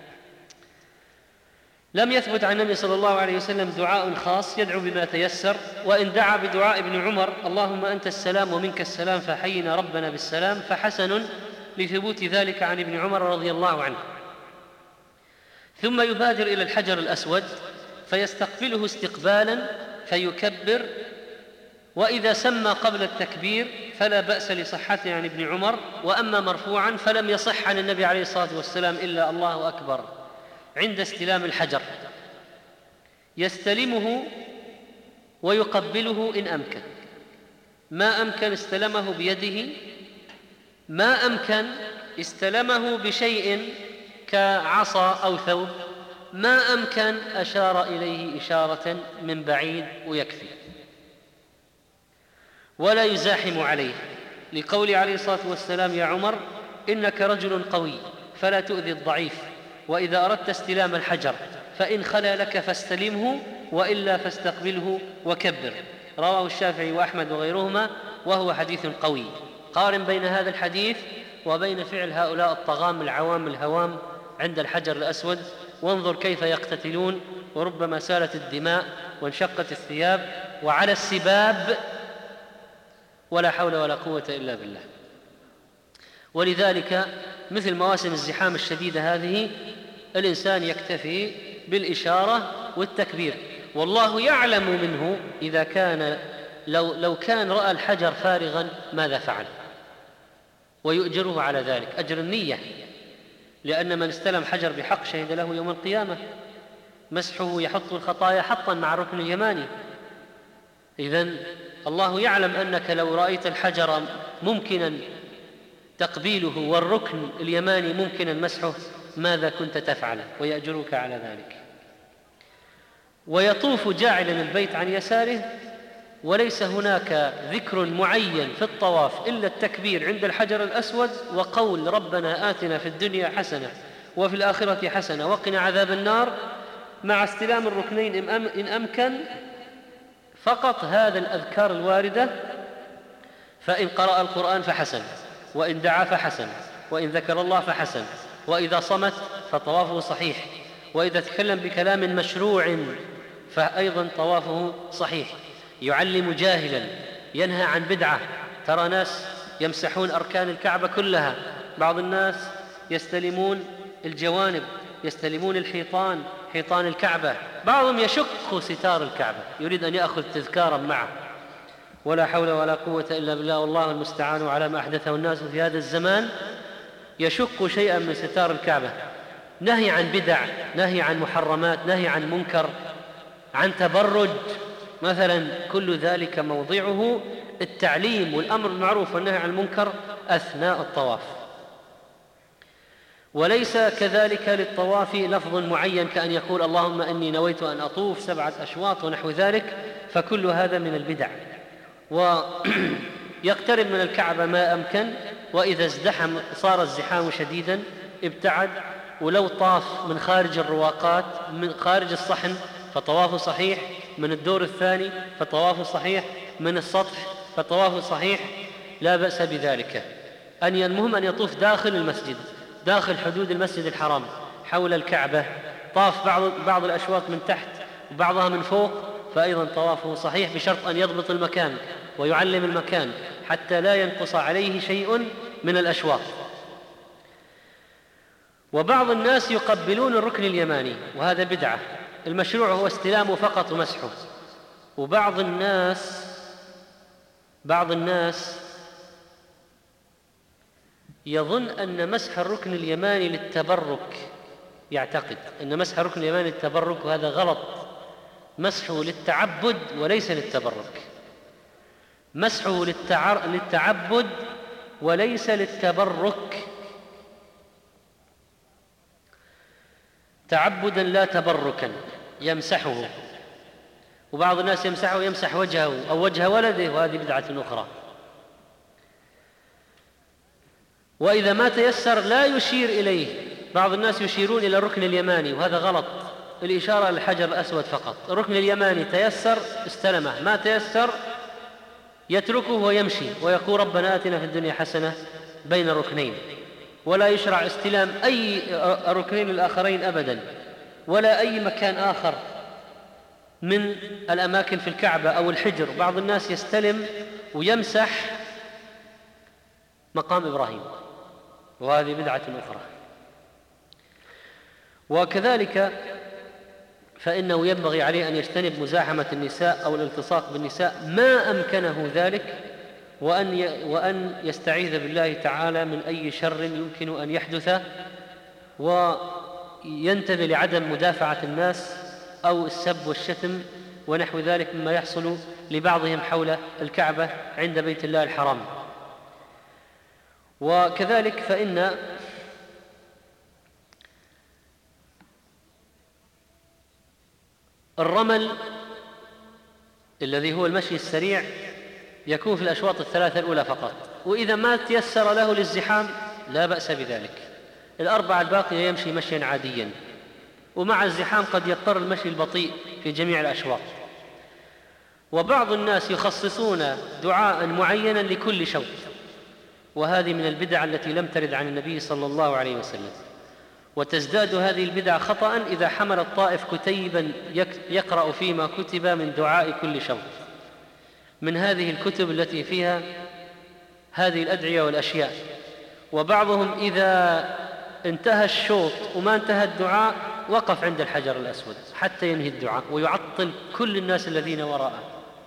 Speaker 1: لم يثبت عن النبي صلى الله عليه وسلم دعاء خاص يدعو بما تيسر. وإن دعا بدعاء ابن عمر: اللهم أنت السلام ومنك السلام فحينا ربنا بالسلام، فحسن لثبوت ذلك عن ابن عمر رضي الله عنه. ثم يبادر إلى الحجر الأسود فيستقبله استقبالا فيكبر، وإذا سمى قبل التكبير فلا بأس لصحته عن ابن عمر. وأما مرفوعا فلم يصح عن النبي عليه الصلاة والسلام إلا الله أكبر عند استلام الحجر. يستلمه ويقبله إن أمكن، ما أمكن استلمه بيده، ما أمكن استلمه بشيء كعصا أو ثوب، ما أمكن أشار إليه إشارة من بعيد ويكفي، ولا يزاحم عليه، لقول عليه الصلاة والسلام: يا عمر إنك رجل قوي فلا تؤذي الضعيف، وإذا أردت استلام الحجر فإن خلا لك فاستلمه وإلا فاستقبله وكبر. رواه الشافعي وأحمد وغيرهما وهو حديث قوي. قارن بين هذا الحديث وبين فعل هؤلاء الطغام العوام الهوام عند الحجر الأسود، وانظر كيف يقتتلون، وربما سالت الدماء وانشقت الثياب وعلى السباب، ولا حول ولا قوة إلا بالله. ولذلك مثل مواسم الزحام الشديدة هذه الإنسان يكتفي بالإشارة والتكبير، والله يعلم منه إذا كان لو, لو كان رأى الحجر فارغا ماذا فعل، ويؤجره على ذلك أجر النية، لأن من استلم حجر بحق شهد له يوم القيامة. مسحه يحط الخطايا حطا مع الركن اليماني. إذن الله يعلم أنك لو رأيت الحجر ممكنا تقبيله والركن اليماني ممكنا مسحه ماذا كنت تفعل، ويأجرك على ذلك. ويطوف جاعلا البيت عن يساره، وليس هناك ذكر معين في الطواف إلا التكبير عند الحجر الأسود وقول ربنا آتنا في الدنيا حسنة وفي الآخرة حسنة وقنا عذاب النار، مع استلام الركنين إن أمكن. فقط هذا الأذكار الواردة. فإن قرأ القرآن فحسن، وإن دعا فحسن، وإن ذكر الله فحسن، وإذا صمت فطوافه صحيح، وإذا تكلم بكلام مشروع فأيضا طوافه صحيح. يعلم جاهلا، ينهى عن بدعة. ترى ناس يمسحون أركان الكعبة كلها، بعض الناس يستلمون الجوانب، يستلمون الحيطان، حيطان الكعبة، بعضهم يشق ستار الكعبة، يريد أن يأخذ تذكارا معه، ولا حول ولا قوة إلا بالله، والله المستعان على ما أحدثه الناس في هذا الزمان، يشق شيئا من ستار الكعبة. نهي عن بدع، نهي عن محرمات، نهي عن منكر، عن تبرج مثلا، كل ذلك موضعه التعليم والأمر بالمعروف والنهي عن المنكر أثناء الطواف. وليس كذلك للطواف لفظ معين كأن يقول اللهم إني نويت أن أطوف سبعة أشواط ونحو ذلك، فكل هذا من البدع. ويقترب من الكعبة ما أمكن، وإذا ازدحم صار الزحام شديدا ابتعد. ولو طاف من خارج الرواقات، من خارج الصحن، فطوافه صحيح، من الدور الثاني فطوافه صحيح، من السطح فطوافه صحيح، لا بأس بذلك. أن المهم أن يطوف داخل المسجد، داخل حدود المسجد الحرام حول الكعبة. طاف بعض بعض الأشواط من تحت وبعضها من فوق، فأيضا طوافه صحيح، بشرط أن يضبط المكان ويعلم المكان حتى لا ينقص عليه شيء من الأشواط. وبعض الناس يقبلون الركن اليماني، وهذا بدعة. المشروع هو استلامه فقط ومسحه. وبعض الناس بعض الناس يظن أن مسح الركن اليماني للتبرك، يعتقد أن مسح الركن اليماني للتبرك، وهذا غلط. مسحه للتعبد وليس للتبرك، مسحه للتعر... للتعبد وليس للتبرك، تعبدا لا تبركا يمسحه. وبعض الناس يمسحه يمسح وجهه أو وجه ولده، وهذه بدعة أخرى. وإذا ما تيسر لا يشير إليه. بعض الناس يشيرون إلى الركن اليماني، وهذا غلط. الإشارة للحجر الأسود فقط. الركن اليماني تيسر استلمه، ما تيسر يتركه ويمشي ويقول ربنا آتنا في الدنيا حسنة بين الركنين، ولا يشرع استلام أي ركنين الآخرين أبدا، ولا أي مكان آخر من الأماكن في الكعبة أو الحجر. بعض الناس يستلم ويمسح مقام إبراهيم، وهذه بدعة أخرى. وكذلك فإنه ينبغي عليه أن يجتنب مزاحمة النساء أو الالتصاق بالنساء ما أمكنه ذلك، وأن وأن يستعيذ بالله تعالى من أي شر يمكن أن يحدث، وينتبه لعدم مدافعة الناس أو السب والشتم ونحو ذلك مما يحصل لبعضهم حول الكعبة عند بيت الله الحرام. وكذلك فإن الرمل الذي هو المشي السريع يكون في الأشواط الثلاثة الأولى فقط، وإذا ما تيسر له للزحام لا بأس بذلك. الأربعة الباقية يمشي مشيا عاديا، ومع الزحام قد يضطر المشي البطيء في جميع الأشواط. وبعض الناس يخصصون دعاء معينا لكل شوط، وهذه من البدع التي لم ترد عن النبي صلى الله عليه وسلم. وتزداد هذه البدع خطأ إذا حمل الطائف كتيبا يقرأ فيما كتب من دعاء كل شوط، من هذه الكتب التي فيها هذه الأدعية والأشياء. وبعضهم إذا انتهى الشوط وما انتهى الدعاء وقف عند الحجر الأسود حتى ينهي الدعاء ويعطل كل الناس الذين وراءه،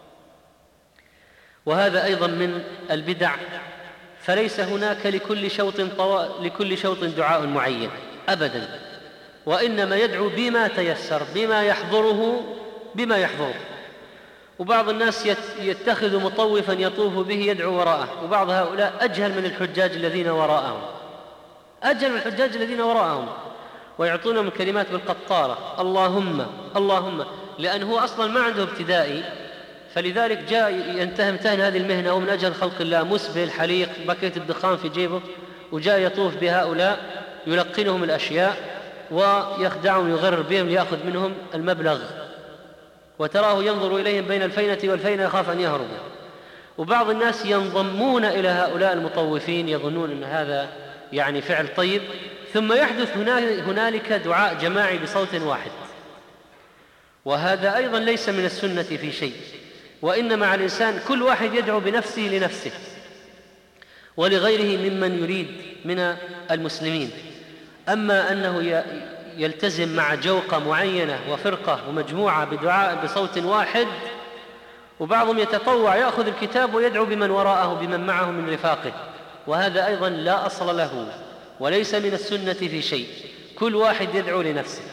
Speaker 1: وهذا أيضا من البدع. فليس هناك لكل شوط طو... لكل شوط دعاء معين أبدا، وإنما يدعو بما تيسر، بما يحضره بما يحضره. وبعض الناس يتخذ مطوفا يطوف به يدعو وراءه، وبعض هؤلاء أجهل من الحجاج الذين وراءهم، أجهل من الحجاج الذين وراءهم، ويعطونهم الكلمات بالقطارة اللهم اللهم، لأنه أصلا ما عنده ابتدائي، فلذلك جاء ينتهي امتهن هذه المهنة ومن أجل خلق الله، مسبل حليق بكية الدخان في جيبه، وجاء يطوف بهؤلاء يلقنهم الأشياء ويخدعهم ويغرر بهم ليأخذ منهم المبلغ، وتراه ينظر إليهم بين الفينة والفينة يخاف أن يهربوا. وبعض الناس ينضمون إلى هؤلاء المطوفين يظنون أن هذا يعني فعل طيب، ثم يحدث هنالك دعاء جماعي بصوت واحد، وهذا أيضا ليس من السنة في شيء، وإنما على الإنسان كل واحد يدعو بنفسه لنفسه ولغيره ممن يريد من المسلمين. أما أنه يلتزم مع جوقة معينة وفرقة ومجموعة بدعاء بصوت واحد، وبعضهم يتطوع يأخذ الكتاب ويدعو بمن وراءه بمن معه من رفاقه، وهذا أيضا لا أصل له وليس من السنة في شيء، كل واحد يدعو لنفسه.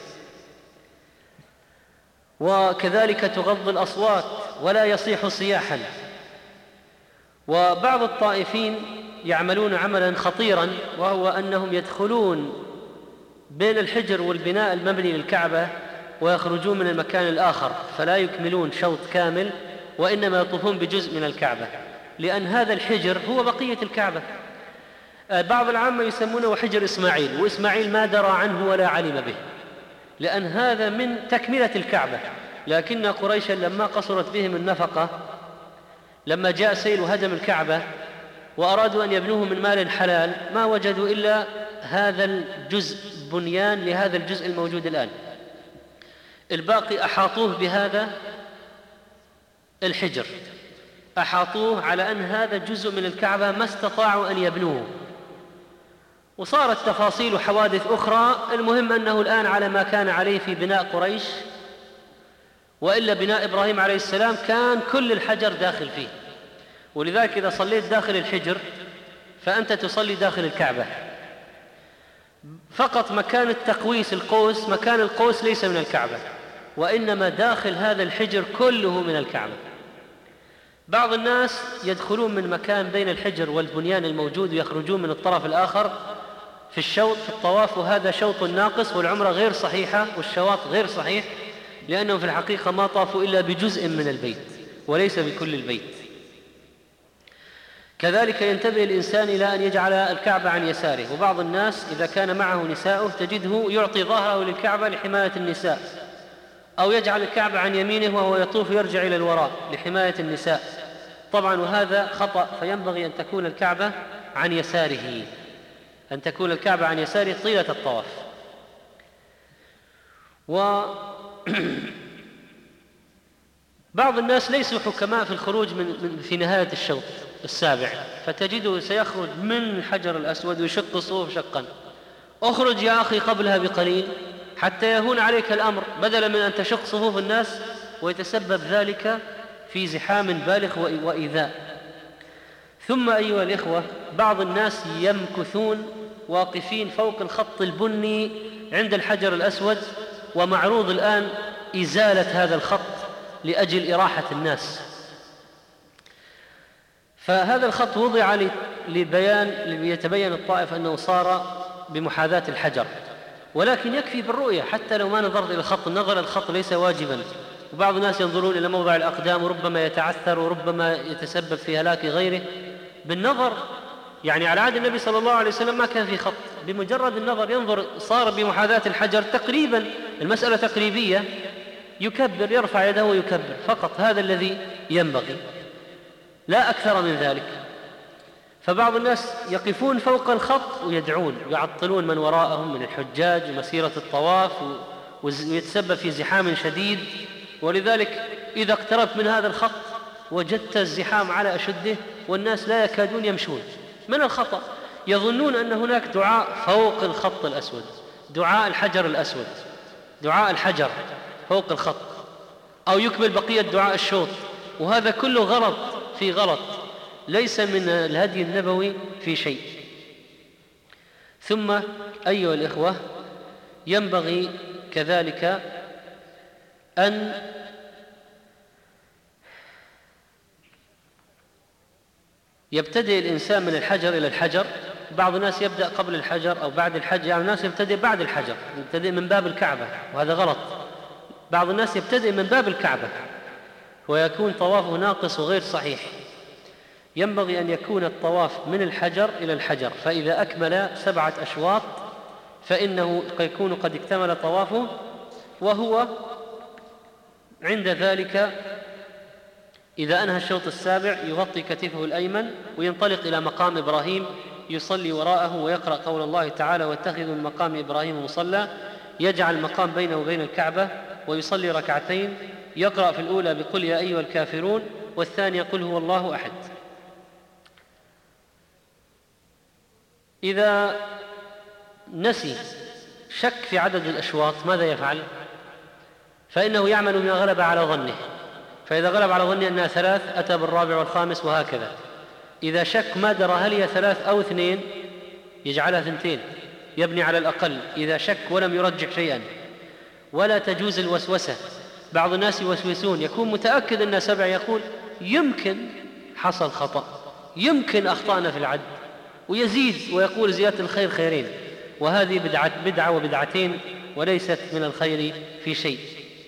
Speaker 1: وكذلك تغض الأصوات ولا يصيح صياحا. وبعض الطائفين يعملون عملا خطيرا، وهو أنهم يدخلون بين الحجر والبناء المبني للكعبة ويخرجون من المكان الآخر، فلا يكملون شوط كامل، وإنما يطوفون بجزء من الكعبة، لأن هذا الحجر هو بقية الكعبة. بعض العامة يسمونه حجر إسماعيل، وإسماعيل ما درى عنه ولا علم به، لأن هذا من تكملة الكعبة. لكن قريشا لما قصرت بهم النفقة، لما جاء سيل هدم الكعبة وأرادوا أن يبنوه من مال حلال، ما وجدوا إلا هذا الجزء بنيان لهذا الجزء الموجود الآن، الباقي أحاطوه بهذا الحجر، أحاطوه على أن هذا جزء من الكعبة ما استطاعوا أن يبنوه. وصارت تفاصيل وحوادث أخرى، المهم أنه الآن على ما كان عليه في بناء قريش، وإلا بناء إبراهيم عليه السلام كان كل الحجر داخل فيه. ولذلك إذا صليت داخل الحجر فأنت تصلي داخل الكعبة، فقط مكان التقويس القوس، مكان القوس ليس من الكعبة، وإنما داخل هذا الحجر كله من الكعبة. بعض الناس يدخلون من مكان بين الحجر والبنيان الموجود ويخرجون من الطرف الآخر في الشوط في الطواف، وهذا شوط ناقص، والعمرة غير صحيحة والشواط غير صحيح، لأنهم في الحقيقة ما طافوا إلا بجزء من البيت وليس بكل البيت. كذلك ينتبه الإنسان إلى أن يجعل الكعبة عن يساره. وبعض الناس إذا كان معه نساؤه تجده يعطي ظهره للكعبة لحماية النساء، أو يجعل الكعبة عن يمينه وهو يطوف يرجع إلى الوراء لحماية النساء. طبعا وهذا خطأ، فينبغي أن تكون الكعبة عن يساره، أن تكون الكعبة عن يساره طيلة الطواف. وبعض الناس ليسوا حكماء في الخروج من في نهاية الشوط السابع، فتجده سيخرج من الحجر الأسود ويشق الصفوف شقا. اخرج يا أخي قبلها بقليل حتى يهون عليك الأمر، بدلا من أن تشق صفوف الناس ويتسبب ذلك في زحام بالغ وإيذاء. ثم أيها الإخوة، بعض الناس يمكثون واقفين فوق الخط البني عند الحجر الأسود، ومعروض الآن إزالة هذا الخط لأجل إراحة الناس. فهذا الخط وضع لبيان ليتبين الطائف أنه صار بمحاذاة الحجر، ولكن يكفي بالرؤية حتى لو ما نظرت إلى الخط. النظر إلى الخط ليس واجبا. وبعض الناس ينظرون إلى موضع الأقدام وربما يتعثر وربما يتسبب في هلاك غيره بالنظر. يعني على عهد النبي صلى الله عليه وسلم ما كان في خط، بمجرد النظر ينظر صار بمحاذاة الحجر تقريبا، المسألة تقريبية، يكبر يرفع يده ويكبر فقط، هذا الذي ينبغي لا أكثر من ذلك. فبعض الناس يقفون فوق الخط ويدعون يعطلون من وراءهم من الحجاج ومسيرة الطواف ويتسبب في زحام شديد. ولذلك إذا اقتربت من هذا الخط وجدت الزحام على أشده والناس لا يكادون يمشون من الخطأ، يظنون أن هناك دعاء فوق الخط الأسود، دعاء الحجر الأسود، دعاء الحجر فوق الخط، أو يكمل بقية دعاء الشوط، وهذا كله غلط في غلط، ليس من الهدي النبوي في شيء. ثم أيها الإخوة، ينبغي كذلك أن يبتدئ الإنسان من الحجر إلى الحجر. بعض الناس يبدأ قبل الحجر أو بعد الحجر، يعني الناس يبتدئ بعد الحجر، يبتدئ من باب الكعبة، وهذا غلط. بعض الناس يبتدئ من باب الكعبة ويكون طوافه ناقص وغير صحيح. ينبغي أن يكون الطواف من الحجر إلى الحجر، فإذا أكمل سبعة أشواط فإنه يكون قد اكتمل طوافه، وهو عند ذلك إذا أنهى الشوط السابع يغطي كتفه الأيمن وينطلق إلى مقام إبراهيم يصلي وراءه ويقرأ قول الله تعالى: واتخذوا من مقام إبراهيم مصلى، يجعل المقام بينه وبين الكعبة ويصلي ركعتين يقرأ في الأولى بقل يا أيها الكافرون والثانية قل هو الله أحد. إذا نسي شك في عدد الأشواط ماذا يفعل؟ فإنه يعمل بما غلب على ظنه، فإذا غلب على ظنه أنها ثلاث أتى بالرابع والخامس وهكذا. إذا شك ما درى هل هي ثلاث أو اثنين يجعلها ثنتين، يبني على الأقل إذا شك ولم يرجح شيئا. ولا تجوز الوسوسة، بعض الناس يوسوسون يكون متأكد أنها سبع يقول يمكن حصل خطأ، يمكن أخطأنا في العد، ويزيد ويقول زيادة الخير خيرين، وهذه بدعة, بدعة وبدعتين وليست من الخير في شيء.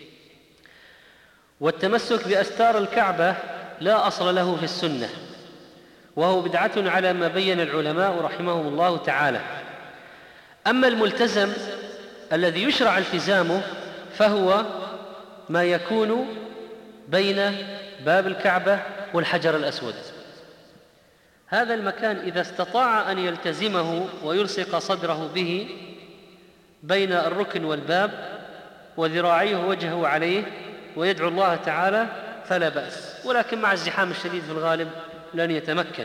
Speaker 1: والتمسك بأستار الكعبة لا أصل له في السنة، وهو بدعة على ما بين العلماء رحمهم الله تعالى. أما الملتزم الذي يشرع التزامه فهو ما يكون بين باب الكعبة والحجر الأسود. هذا المكان إذا استطاع أن يلتزمه ويلصق صدره به بين الركن والباب وذراعيه وجهه عليه ويدعو الله تعالى فلا بأس، ولكن مع الزحام الشديد في الغالب لن يتمكن.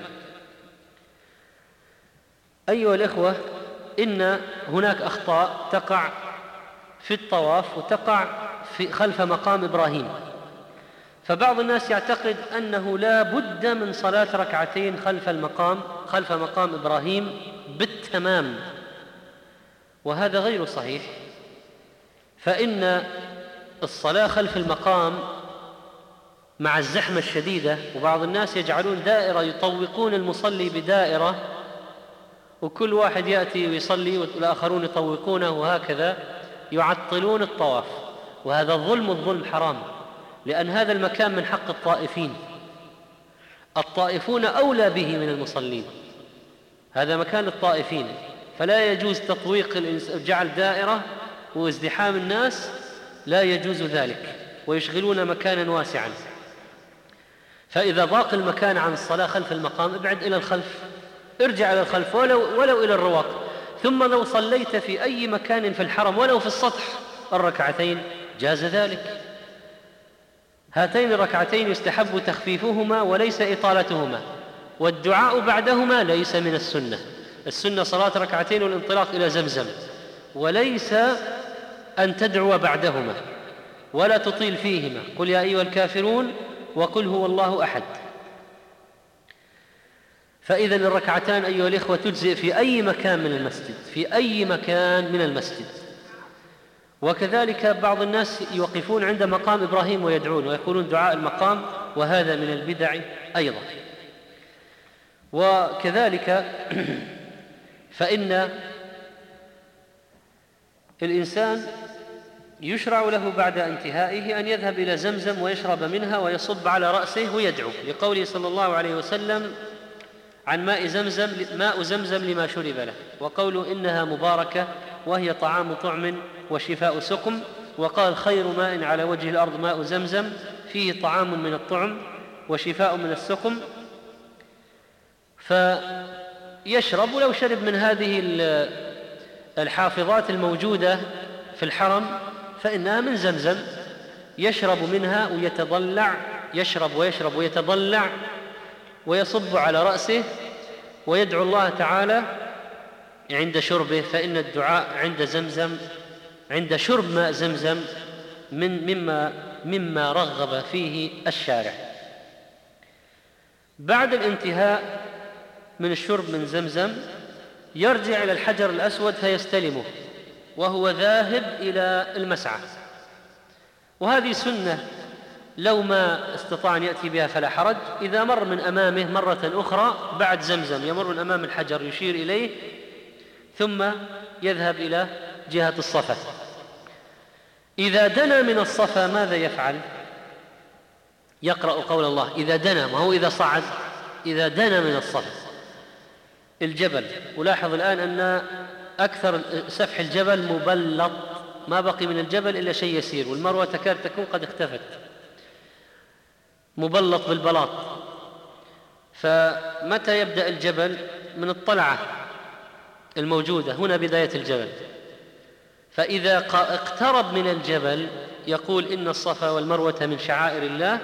Speaker 1: أيها الإخوة، إن هناك أخطاء تقع في الطواف وتقع في خلف مقام إبراهيم. فبعض الناس يعتقد أنه لا بد من صلاة ركعتين خلف المقام خلف مقام إبراهيم بالتمام، وهذا غير صحيح. فإن الصلاة خلف المقام مع الزحمة الشديدة، وبعض الناس يجعلون دائرة يطوقون المصلي بدائرة وكل واحد يأتي ويصلي والآخرون يطوقونه، وهكذا يعطلون الطواف، وهذا الظلم الظلم حرام، لأن هذا المكان من حق الطائفين، الطائفون أولى به من المصلين، هذا مكان الطائفين، فلا يجوز تطويق جعل دائرة وازدحام الناس، لا يجوز ذلك، ويشغلون مكانا واسعا. فإذا ضاق المكان عن الصلاة خلف المقام ابعد إلى الخلف، ارجع إلى الخلف ولو, ولو إلى الرواق. ثم لو صليت في أي مكان في الحرم ولو في السطح الركعتين جاز ذلك. هاتين الركعتين يستحب تخفيفهما وليس إطالتهما، والدعاء بعدهما ليس من السنة. السنة صلاة ركعتين والانطلاق إلى زمزم، وليس أن تدعو بعدهما ولا تطيل فيهما، قل يا أيها الكافرون وقل هو الله أحد. فإذا الركعتان أيها الإخوة تجزئ في أي مكان من المسجد، في أي مكان من المسجد. وكذلك بعض الناس يوقفون عند مقام إبراهيم ويدعون ويقولون دعاء المقام، وهذا من البدع أيضا. وكذلك فإن الإنسان يشرع له بعد انتهائه أن يذهب إلى زمزم ويشرب منها ويصب على رأسه ويدعو، لقوله صلى الله عليه وسلم عن ماء زمزم ماء زمزم لما شرب له، وقوله إنها مباركة وهي طعام طعم وشفاء سقم، وقال خير ماء على وجه الأرض ماء زمزم فيه طعام من الطعم وشفاء من السقم. فيشرب، ولو شرب من هذه الحافظات الموجودة في الحرم فإنها من زمزم، يشرب منها ويتضلع، يشرب ويشرب ويتضلع ويصب على رأسه ويدعو الله تعالى عند شربه، فإن الدعاء عند زمزم عند شرب ماء زمزم من مما مما رغب فيه الشارع. بعد الانتهاء من الشرب من زمزم يرجع إلى الحجر الأسود فيستلمه وهو ذاهب إلى المسعى، وهذه سنة لو ما استطاع أن يأتي بها فلا حرج. إذا مر من أمامه مرة أخرى بعد زمزم يمر من أمام الحجر يشير إليه ثم يذهب إلى جهة الصفا. إذا دنا من الصفا ماذا يفعل؟ يقرأ قول الله إذا دنا، ما هو إذا صعد، إذا دنا من الصفا الجبل. ولاحظ الآن أن أكثر سفح الجبل مبلط، ما بقي من الجبل إلا شيء يسير، والمروة تكاد تكون قد اختفت، مبلط بالبلاط. فمتى يبدأ الجبل؟ من الطلعة الموجودة هنا بداية الجبل، فإذا اقترب من الجبل يقول إن الصفا والمروة من شعائر الله،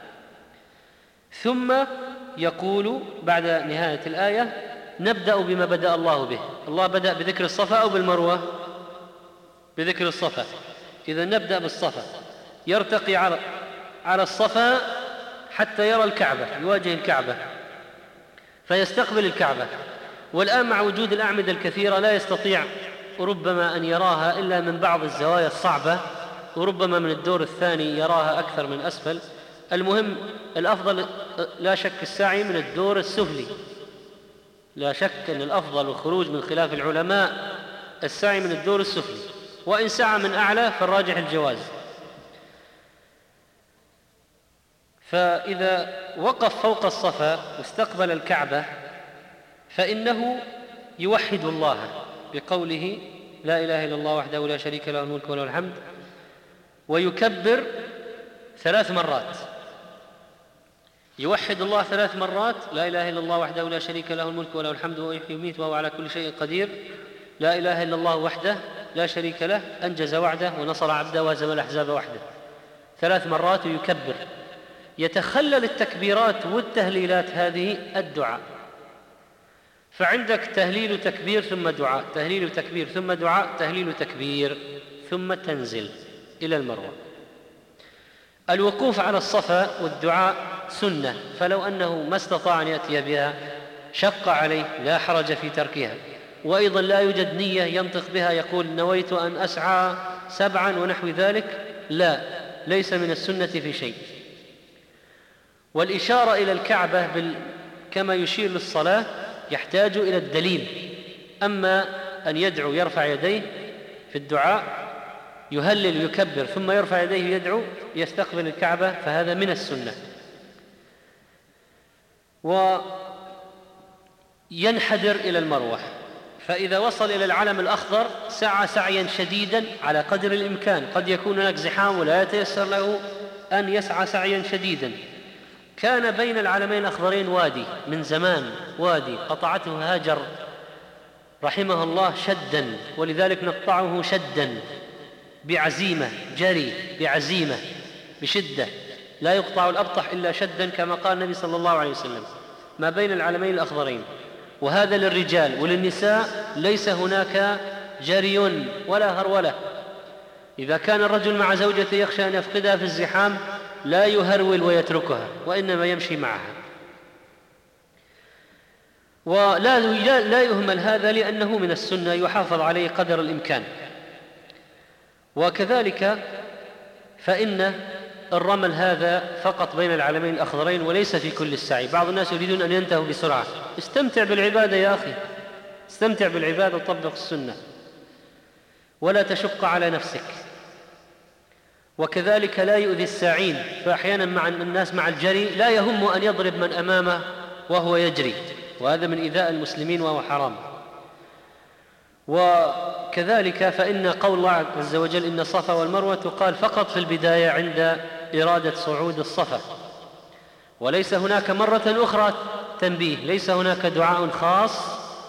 Speaker 1: ثم يقول بعد نهاية الآية: نبدأ بما بدأ الله به. الله بدأ بذكر الصفا أو بالمروة؟ بذكر الصفا. إذا نبدأ بالصفا، يرتقي على على الصفا حتى يرى الكعبة، يواجه الكعبة فيستقبل الكعبة. والآن مع وجود الأعمدة الكثيرة لا يستطيع ربما أن يراها إلا من بعض الزوايا الصعبة، وربما من الدور الثاني يراها أكثر من أسفل. المهم الأفضل لا شك السعي من الدور السفلي، لا شك أن الأفضل والخروج من خلاف العلماء السعي من الدور السفلي، وإن سعى من أعلى فالراجح الجواز. فإذا وقف فوق الصفا واستقبل الكعبة فإنه يوحد الله بقوله: لا إله إلا الله وحده لا شريك له الملك وله الحمد، ويكبر ثلاث مرات. يوحد الله ثلاث مرات: لا إله إلا الله وحده لا شريك له الملك وله الحمد ويحيي ويميت وهو على كل شيء قدير. لا إله إلا الله وحده لا شريك له أنجز وعده ونصر عبده وهزم الأحزاب وحده. ثلاث مرات ويكبر. يتخلل التكبيرات والتهليلات هذه الدعاء. فعندك تهليل تكبير ثم دعاء، تهليل تكبير ثم دعاء، تهليل تكبير ثم تنزل إلى المروة. الوقوف على الصفا والدعاء سنة، فلو أنه ما استطاع أن يأتي بها شق عليه لا حرج في تركها. وأيضا لا يوجد نية ينطق بها يقول: نويت أن أسعى سبعا ونحو ذلك، لا، ليس من السنة في شيء. والإشارة إلى الكعبة بال... كما يشير للصلاة يحتاج إلى الدليل. أما أن يدعو يرفع يديه في الدعاء، يهلل يكبر ثم يرفع يديه يدعو يستقبل الكعبة، فهذا من السنة. وينحدر إلى المروة، فإذا وصل إلى العلم الأخضر سعى سعيا شديدا على قدر الإمكان. قد يكون هناك زحام ولا يتيسر له أن يسعى سعيا شديدا. كان بين العلمين الأخضرين وادي من زمان، وادي قطعته هاجر رحمه الله شدا، ولذلك نقطعه شدا بعزيمة، جري بعزيمة بشدة، لا يقطع الأبطح إلا شدا كما قال النبي صلى الله عليه وسلم، ما بين العلمين الأخضرين. وهذا للرجال، وللنساء ليس هناك جري ولا هرولة. إذا كان الرجل مع زوجته يخشى أن يفقدها في الزحام لا يهرول ويتركها، وإنما يمشي معها. ولا لا يهمل هذا، لأنه من السنة يحافظ عليه قدر الإمكان. وكذلك فإن الرمل هذا فقط بين العلمين الأخضرين وليس في كل السعي. بعض الناس يريدون أن ينتهوا بسرعة. استمتع بالعبادة يا أخي، استمتع بالعبادة وطبق السنة ولا تشق على نفسك. وكذلك لا يؤذي الساعين، فأحيانا مع الناس مع الجري لا يهم أن يضرب من أمامه وهو يجري، وهذا من إيذاء المسلمين وهو حرام. وكذلك فإن قول الله عز وجل: إن الصفا والمروة قال فقط في البداية عند إرادة صعود الصفا، وليس هناك مرة أخرى تنبيه، ليس هناك دعاء خاص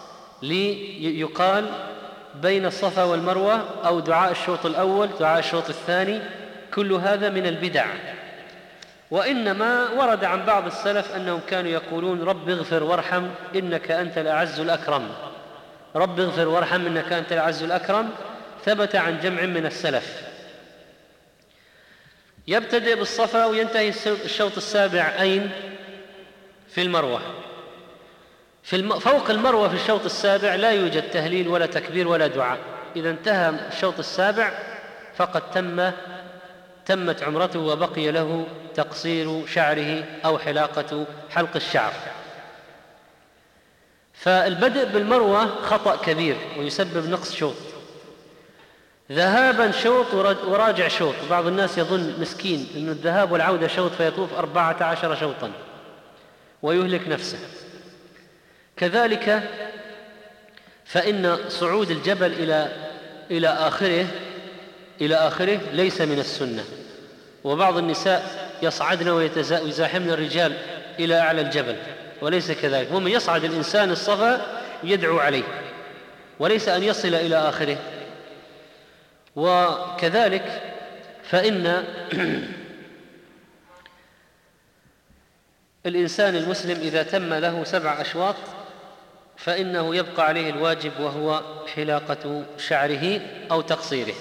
Speaker 1: ليقال بين الصفا والمروة أو دعاء الشوط الأول دعاء الشوط الثاني. كل هذا من البدع. وإنما ورد عن بعض السلف أنهم كانوا يقولون: رب اغفر وارحم إنك أنت الأعز الأكرم، رب اغفر وارحم إنك أنت الأعز الأكرم. ثبت عن جمع من السلف. يبتدئ بالصفا وينتهي الشوط السابع أين؟ في المروة. في الم... فوق المروة في الشوط السابع لا يوجد تهليل ولا تكبير ولا دعاء. إذا انتهى الشوط السابع فقد تم تمت عمرته وبقي له تقصير شعره أو حلاقة حلق الشعر. فالبدء بالمروة خطأ كبير ويسبب نقص شوط. ذهابا شوط وراجع شوط. بعض الناس يظن مسكين أن الذهاب والعودة شوط فيطوف أربعة عشر شوطا ويهلك نفسه. كذلك فإن صعود الجبل إلى إلى آخره إلى آخره ليس من السنة. وبعض النساء يصعدن ويزاحمن الرجال إلى أعلى الجبل، وليس كذلك. ومن يصعد الإنسان الصفا يدعو عليه، وليس أن يصل إلى آخره. وكذلك فإن الإنسان المسلم إذا تم له سبع أشواط فإنه يبقى عليه الواجب، وهو حلاقة شعره أو تقصيره.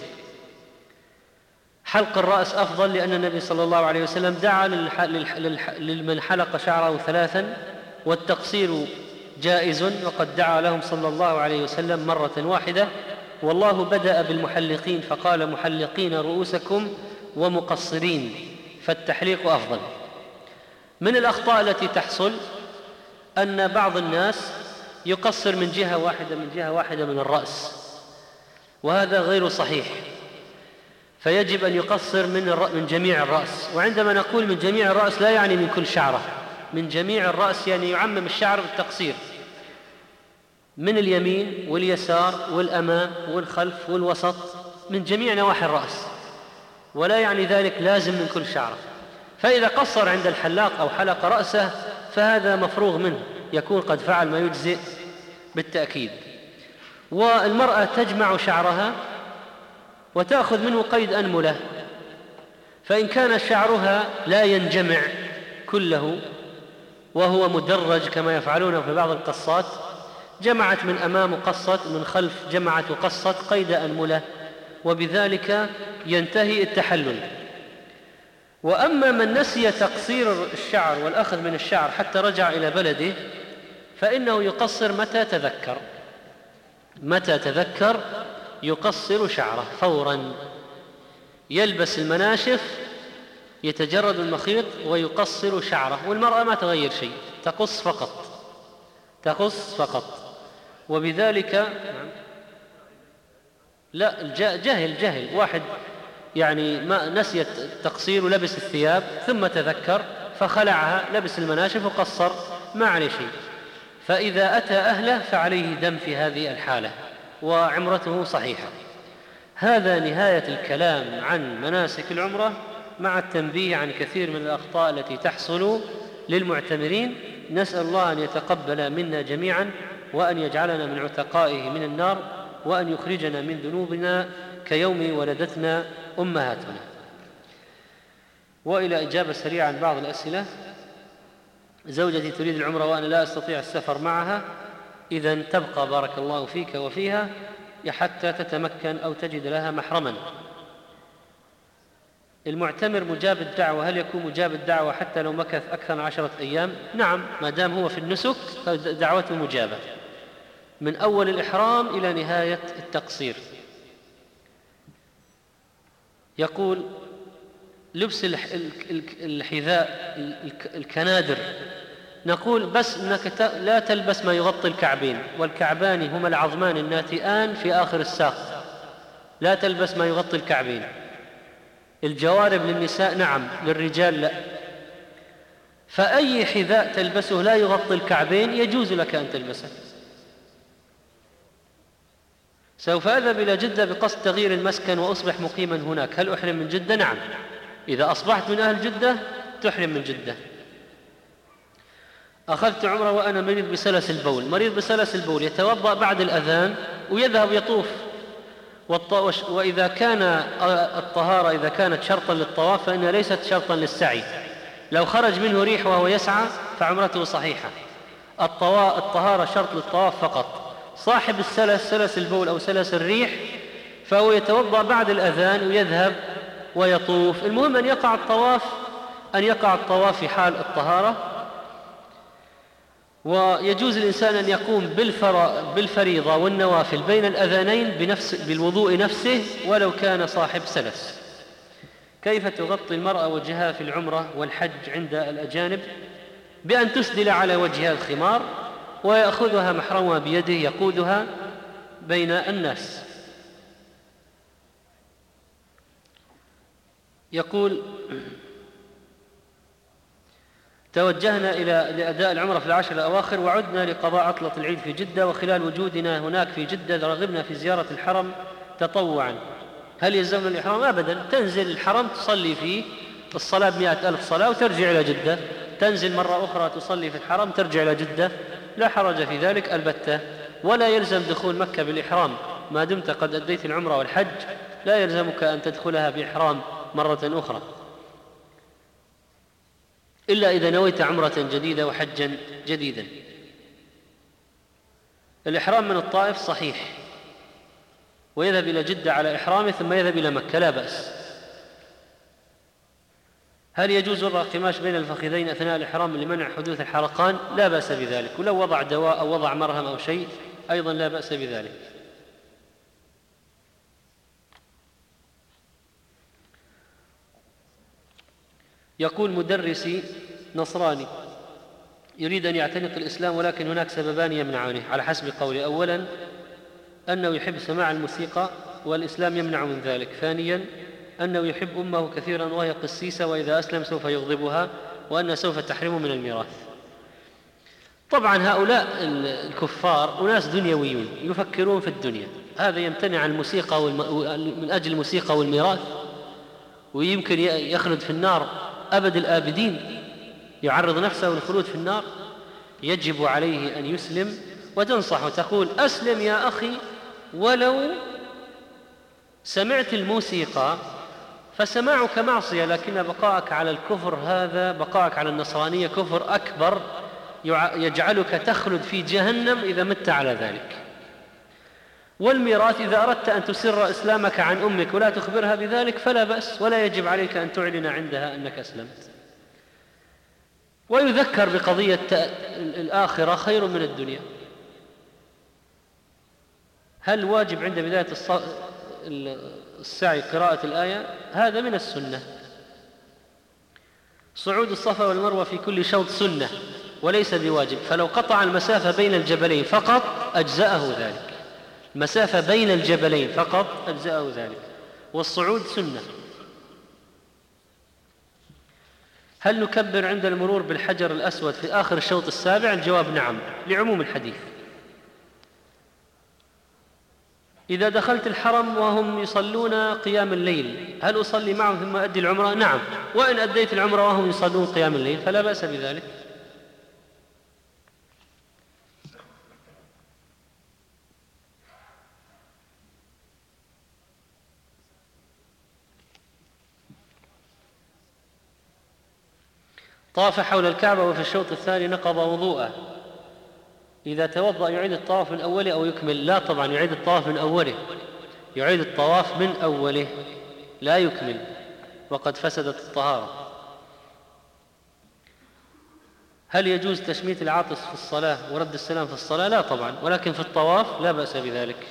Speaker 1: حلق الرأس أفضل، لأن النبي صلى الله عليه وسلم دعا لمن حلق شعره ثلاثا، والتقصير جائز، وقد دعا لهم صلى الله عليه وسلم مرة واحدة. والله بدأ بالمحلقين فقال محلقين رؤوسكم ومقصرين، فالتحليق أفضل. من الأخطاء التي تحصل أن بعض الناس يقصر من جهة واحدة من جهة واحدة من الرأس، وهذا غير صحيح، فيجب أن يقصر من من جميع الرأس. وعندما نقول من جميع الرأس لا يعني من كل شعرة، من جميع الرأس يعني يعمم الشعر بالتقصير من اليمين واليسار والأمام والخلف والوسط، من جميع نواحي الرأس، ولا يعني ذلك لازم من كل شعرة. فإذا قصر عند الحلاق أو حلق رأسه فهذا مفروغ منه، يكون قد فعل ما يجزئ بالتأكيد. والمرأة تجمع شعرها وتأخذ منه قيد أنملة، فإن كان شعرها لا ينجمع كله وهو مدرج كما يفعلون في بعض القصات، جمعت من أمام وقصت، من خلف جمعت وقصت، قيد أنملة، وبذلك ينتهي التحلل. وأما من نسي تقصير الشعر والأخذ من الشعر حتى رجع إلى بلده فإنه يقصر متى تذكر، متى تذكر يقصر شعره فورا، يلبس المناشف، يتجرد المخيط ويقصر شعره. والمرأة ما تغير شيء، تقص فقط، تقص فقط. وبذلك لا جهل جهل واحد يعني ما نسي التقصير ولبس الثياب ثم تذكر فخلعها، لبس المناشف وقصر، ما عليه شيء. فإذا أتى أهله فعليه دم في هذه الحالة وعمرته صحيحة. هذا نهاية الكلام عن مناسك العمرة، مع التنبيه عن كثير من الأخطاء التي تحصل للمعتمرين. نسأل الله أن يتقبل منا جميعا، وأن يجعلنا من عتقائه من النار، وأن يخرجنا من ذنوبنا كيوم ولدتنا أمهاتنا. وإلى إجابة سريعة عن بعض الأسئلة. زوجتي تريد العمرة وأنا لا أستطيع السفر معها، إذن تبقى بارك الله فيك وفيها حتى تتمكن أو تجد لها محرما. المعتمر مجاب الدعوة، هل يكون مجاب الدعوة حتى لو مكث أكثر من عشرة أيام؟ نعم، ما دام هو في النسك فدعوته مجابة من أول الإحرام إلى نهاية التقصير. يقول لبس الحذاء الكنادر، نقول بس أنك لا تلبس ما يغطي الكعبين، والكعبان هما العظمان الناتئان في آخر الساق، لا تلبس ما يغطي الكعبين. الجوارب للنساء نعم، للرجال لا. فأي حذاء تلبسه لا يغطي الكعبين يجوز لك أن تلبسه. سوف أذهب إلى جدة بقصد تغيير المسكن وأصبح مقيما هناك، هل أحرم من جدة؟ نعم، إذا أصبحت من أهل جدة تحرم من جدة. أخذت عمرة وأنا مريض بسلس البول. مريض بسلس البول يتوضأ بعد الأذان ويذهب يطوف، وإذا كان الطهارة إذا كانت شرطا للطواف فإنها ليست شرطا للسعي. لو خرج منه ريح وهو يسعى فعمرته صحيحة. الطهارة شرط للطواف فقط. صاحب السلس، سلس البول أو سلس الريح، فهو يتوضأ بعد الأذان ويذهب ويطوف. المهم أن يقع الطواف أن يقع الطواف في حال الطهارة. ويجوز الإنسان أن يقوم بالفريضة والنوافل بين الأذانين بنفس بالوضوء نفسه ولو كان صاحب سلس. كيف تغطي المرأة وجهها في العمرة والحج عند الأجانب؟ بأن تسدل على وجهها الخمار ويأخذها محرمها بيده يقودها بين الناس. يقول توجهنا إلى لأداء العمرة في العشر الأواخر وعدنا لقضاء عطلة العيد في جدة، وخلال وجودنا هناك في جدة رغبنا في زيارة الحرم تطوعا، هل يلزمنا الإحرام؟ أبدا، تنزل الحرم تصلي فيه الصلاة بمئة ألف صلاة وترجع إلى جدة، تنزل مرة أخرى تصلي في الحرم ترجع إلى جدة، لا حرج في ذلك البتة. ولا يلزم دخول مكة بالإحرام، ما دمت قد أديت العمرة والحج لا يلزمك أن تدخلها بإحرام مرة أخرى، إلا إذا نويت عمرة جديدة وحجا جديدا. الإحرام من الطائف صحيح، ويذهب إلى جدة على إحرامه ثم يذهب إلى مكة، لا بأس. هل يجوز وضع قماش بين الفخذين أثناء الإحرام لمنع حدوث الحرقان؟ لا بأس بذلك، ولو وضع دواء أو وضع مرهم أو شيء أيضا لا بأس بذلك. يقول مدرسي نصراني يريد أن يعتنق الإسلام، ولكن هناك سببان يمنعانه على حسب قولي: أولا أنه يحب سماع الموسيقى والإسلام يمنع من ذلك، ثانيا أنه يحب أمه كثيرا وهي قسيسة وإذا أسلم سوف يغضبها وأن سوف تحرمه من الميراث. طبعا هؤلاء الكفار أناس دنيويون يفكرون في الدنيا، هذا يمتنع عن الموسيقى والم... من أجل الموسيقى والميراث، ويمكن يخلد في النار أبد الآبدين، يعرض نفسه للخلود في النار. يجب عليه أن يسلم وتنصح وتقول: أسلم يا أخي، ولو سمعت الموسيقى فسماعك معصية، لكن بقاءك على الكفر هذا، بقاءك على النصرانية كفر أكبر يجعلك تخلد في جهنم إذا مت على ذلك. والميراث إذا أردت أن تسر إسلامك عن أمك ولا تخبرها بذلك فلا بأس، ولا يجب عليك أن تعلن عندها أنك أسلمت. ويذكر بقضية الآخرة خير من الدنيا. هل واجب عند بداية السعي قراءة الآية؟ هذا من السنة. صعود الصفا والمروة في كل شوط سنة وليس بواجب، فلو قطع المسافة بين الجبلين فقط أجزأه ذلك، مسافة بين الجبلين فقط أجزأه ذلك، والصعود سنة. هل نكبر عند المرور بالحجر الأسود في آخر الشوط السابع؟ الجواب نعم، لعموم الحديث. إذا دخلت الحرم وهم يصلون قيام الليل هل أصلي معهم ثم أدي العمرة؟ نعم، وإن أديت العمرة وهم يصلون قيام الليل فلا بأس بذلك. طاف حول الكعبة وفي الشوط الثاني نقض وضوءه، إذا توضأ يعيد الطواف من أوله أو يكمل؟ لا طبعا، يعيد الطواف من أوله، يعيد الطواف من أوله لا يكمل، وقد فسدت الطهارة. هل يجوز تشميت العاطس في الصلاة ورد السلام في الصلاة؟ لا طبعا، ولكن في الطواف لا بأس بذلك.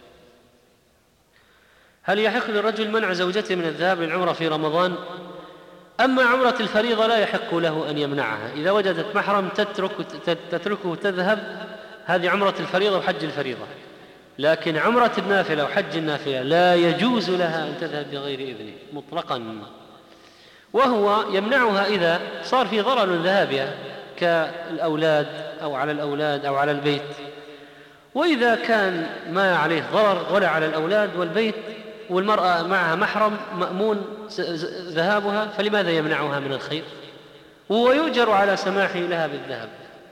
Speaker 1: هل يحق للرجل منع زوجته من الذهاب للعمرة في رمضان؟ أما عمرة الفريضة لا يحق له أن يمنعها، إذا وجدت محرم تترك تتركه تذهب، هذه عمرة الفريضة وحج الفريضة. لكن عمرة النافلة وحج النافلة لا يجوز لها أن تذهب بغير إذنه مطلقا، وهو يمنعها إذا صار في ضرر من ذهابها كالأولاد أو على الأولاد أو على البيت. وإذا كان ما عليه ضرر ولا على الأولاد والبيت والمرأة معها محرم مأمون ذهابها، فلماذا يمنعها من الخير؟ وهو يؤجر على سماحه لها بالذهاب.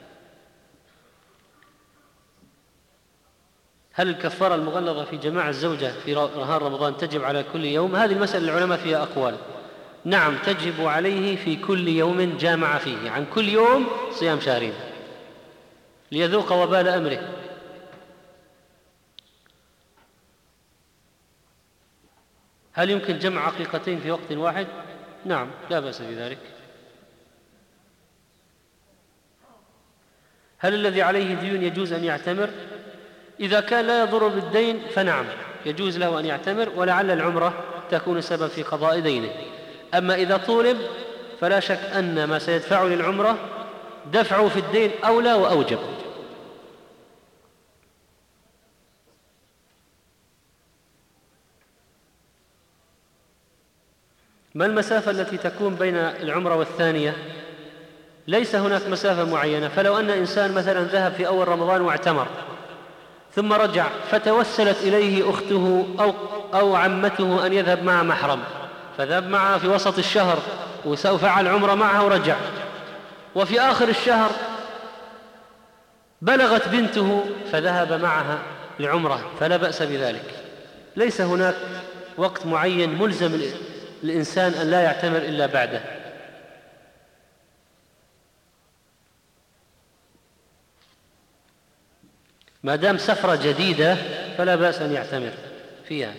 Speaker 1: هل الكفارة المغلظة في جماع الزوجة في نهار رمضان تجب على كل يوم؟ هذه المسألة العلماء فيها أقوال. نعم، تجب عليه في كل يوم جامع فيه، عن كل يوم صيام شهرين ليذوق وبال أمره. هل يمكن جمع عقيقتين في وقت واحد؟ نعم، لا بأس بذلك. هل الذي عليه ديون يجوز أن يعتمر؟ إذا كان لا يضر بالدين فنعم، يجوز له أن يعتمر، ولعل العمرة تكون سبب في قضاء دينه. أما إذا طولب فلا شك أن ما سيدفع للعمرة دفعه في الدين أولى وأوجب. ما المسافة التي تكون بين العمرة والثانية؟ ليس هناك مسافة معينة، فلو أن إنسان مثلا ذهب في أول رمضان واعتمر ثم رجع فتوسلت إليه أخته أو, أو عمته أن يذهب مع محرم، فذهب معها في وسط الشهر وفعل عمرة معها ورجع، وفي آخر الشهر بلغت بنته فذهب معها لعمرة، فلا بأس بذلك. ليس هناك وقت معين ملزم الإنسان أن لا يعتمر إلا بعده. ما دام سفرة جديدة فلا بأس أن يعتمر فيها.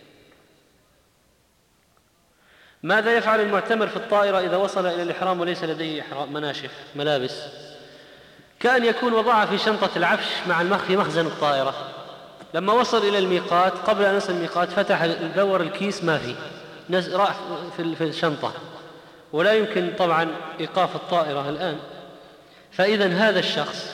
Speaker 1: ماذا يفعل المعتمر في الطائرة إذا وصل إلى الإحرام وليس لديه مناشف ملابس؟ كأن يكون وضعها في شنطة العفش مع المخ في مخزن الطائرة، لما وصل إلى الميقات قبل أن يصل الميقات فتح دور الكيس ما فيه، راح في الشنطة، ولا يمكن طبعا إيقاف الطائرة الآن. فإذا هذا الشخص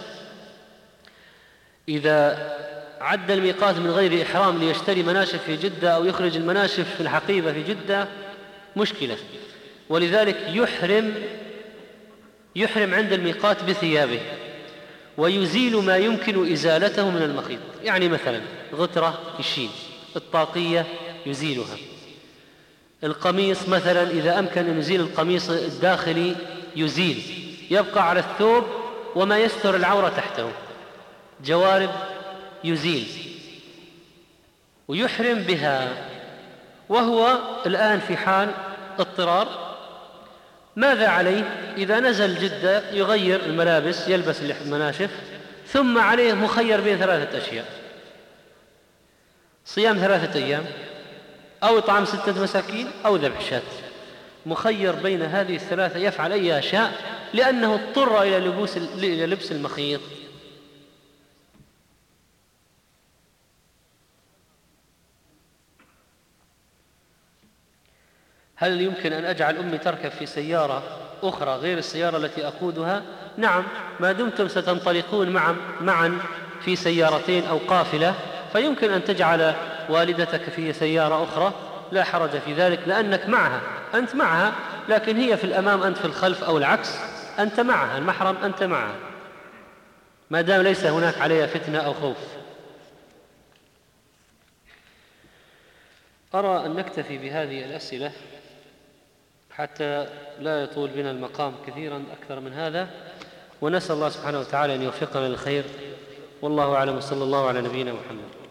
Speaker 1: إذا عد الميقات من غير إحرام ليشتري مناشف في جدة أو يخرج المناشف في الحقيبة في جدة مشكلة، ولذلك يحرم يحرم عند الميقات بثيابه ويزيل ما يمكن إزالته من المخيط. يعني مثلا غترة يشيل، الطاقية يزيلها، القميص مثلا إذا أمكن أن يزيل القميص الداخلي يزيل، يبقى على الثوب وما يستر العورة تحته، جوارب يزيل ويحرم بها، وهو الآن في حال اضطرار. ماذا عليه؟ إذا نزل جدة يغير الملابس، يلبس المناشف، ثم عليه مخير بين ثلاثة أشياء: صيام ثلاثة أيام، أو إطعام ستة مساكين، أو ذبح شاة. مخير بين هذه الثلاثة، يفعل أي شاء لأنه اضطر إلى لبوس إلى لبس المخيط. هل يمكن أن أجعل أمي تركب في سيارة أخرى غير السيارة التي أقودها؟ نعم، ما دمتم ستنطلقون معا معا في سيارتين أو قافلة فيمكن أن تجعل والدتك في سيارة أخرى، لا حرج في ذلك، لأنك معها، أنت معها، لكن هي في الأمام أنت في الخلف أو العكس، أنت معها، المحرم أنت معها، ما دام ليس هناك عليها فتنة أو خوف. أرى أن نكتفي بهذه الأسئلة حتى لا يطول بنا المقام كثيرا أكثر من هذا، ونسأل الله سبحانه وتعالى أن يوفقنا للخير، والله أعلم، صلى الله على نبينا محمد.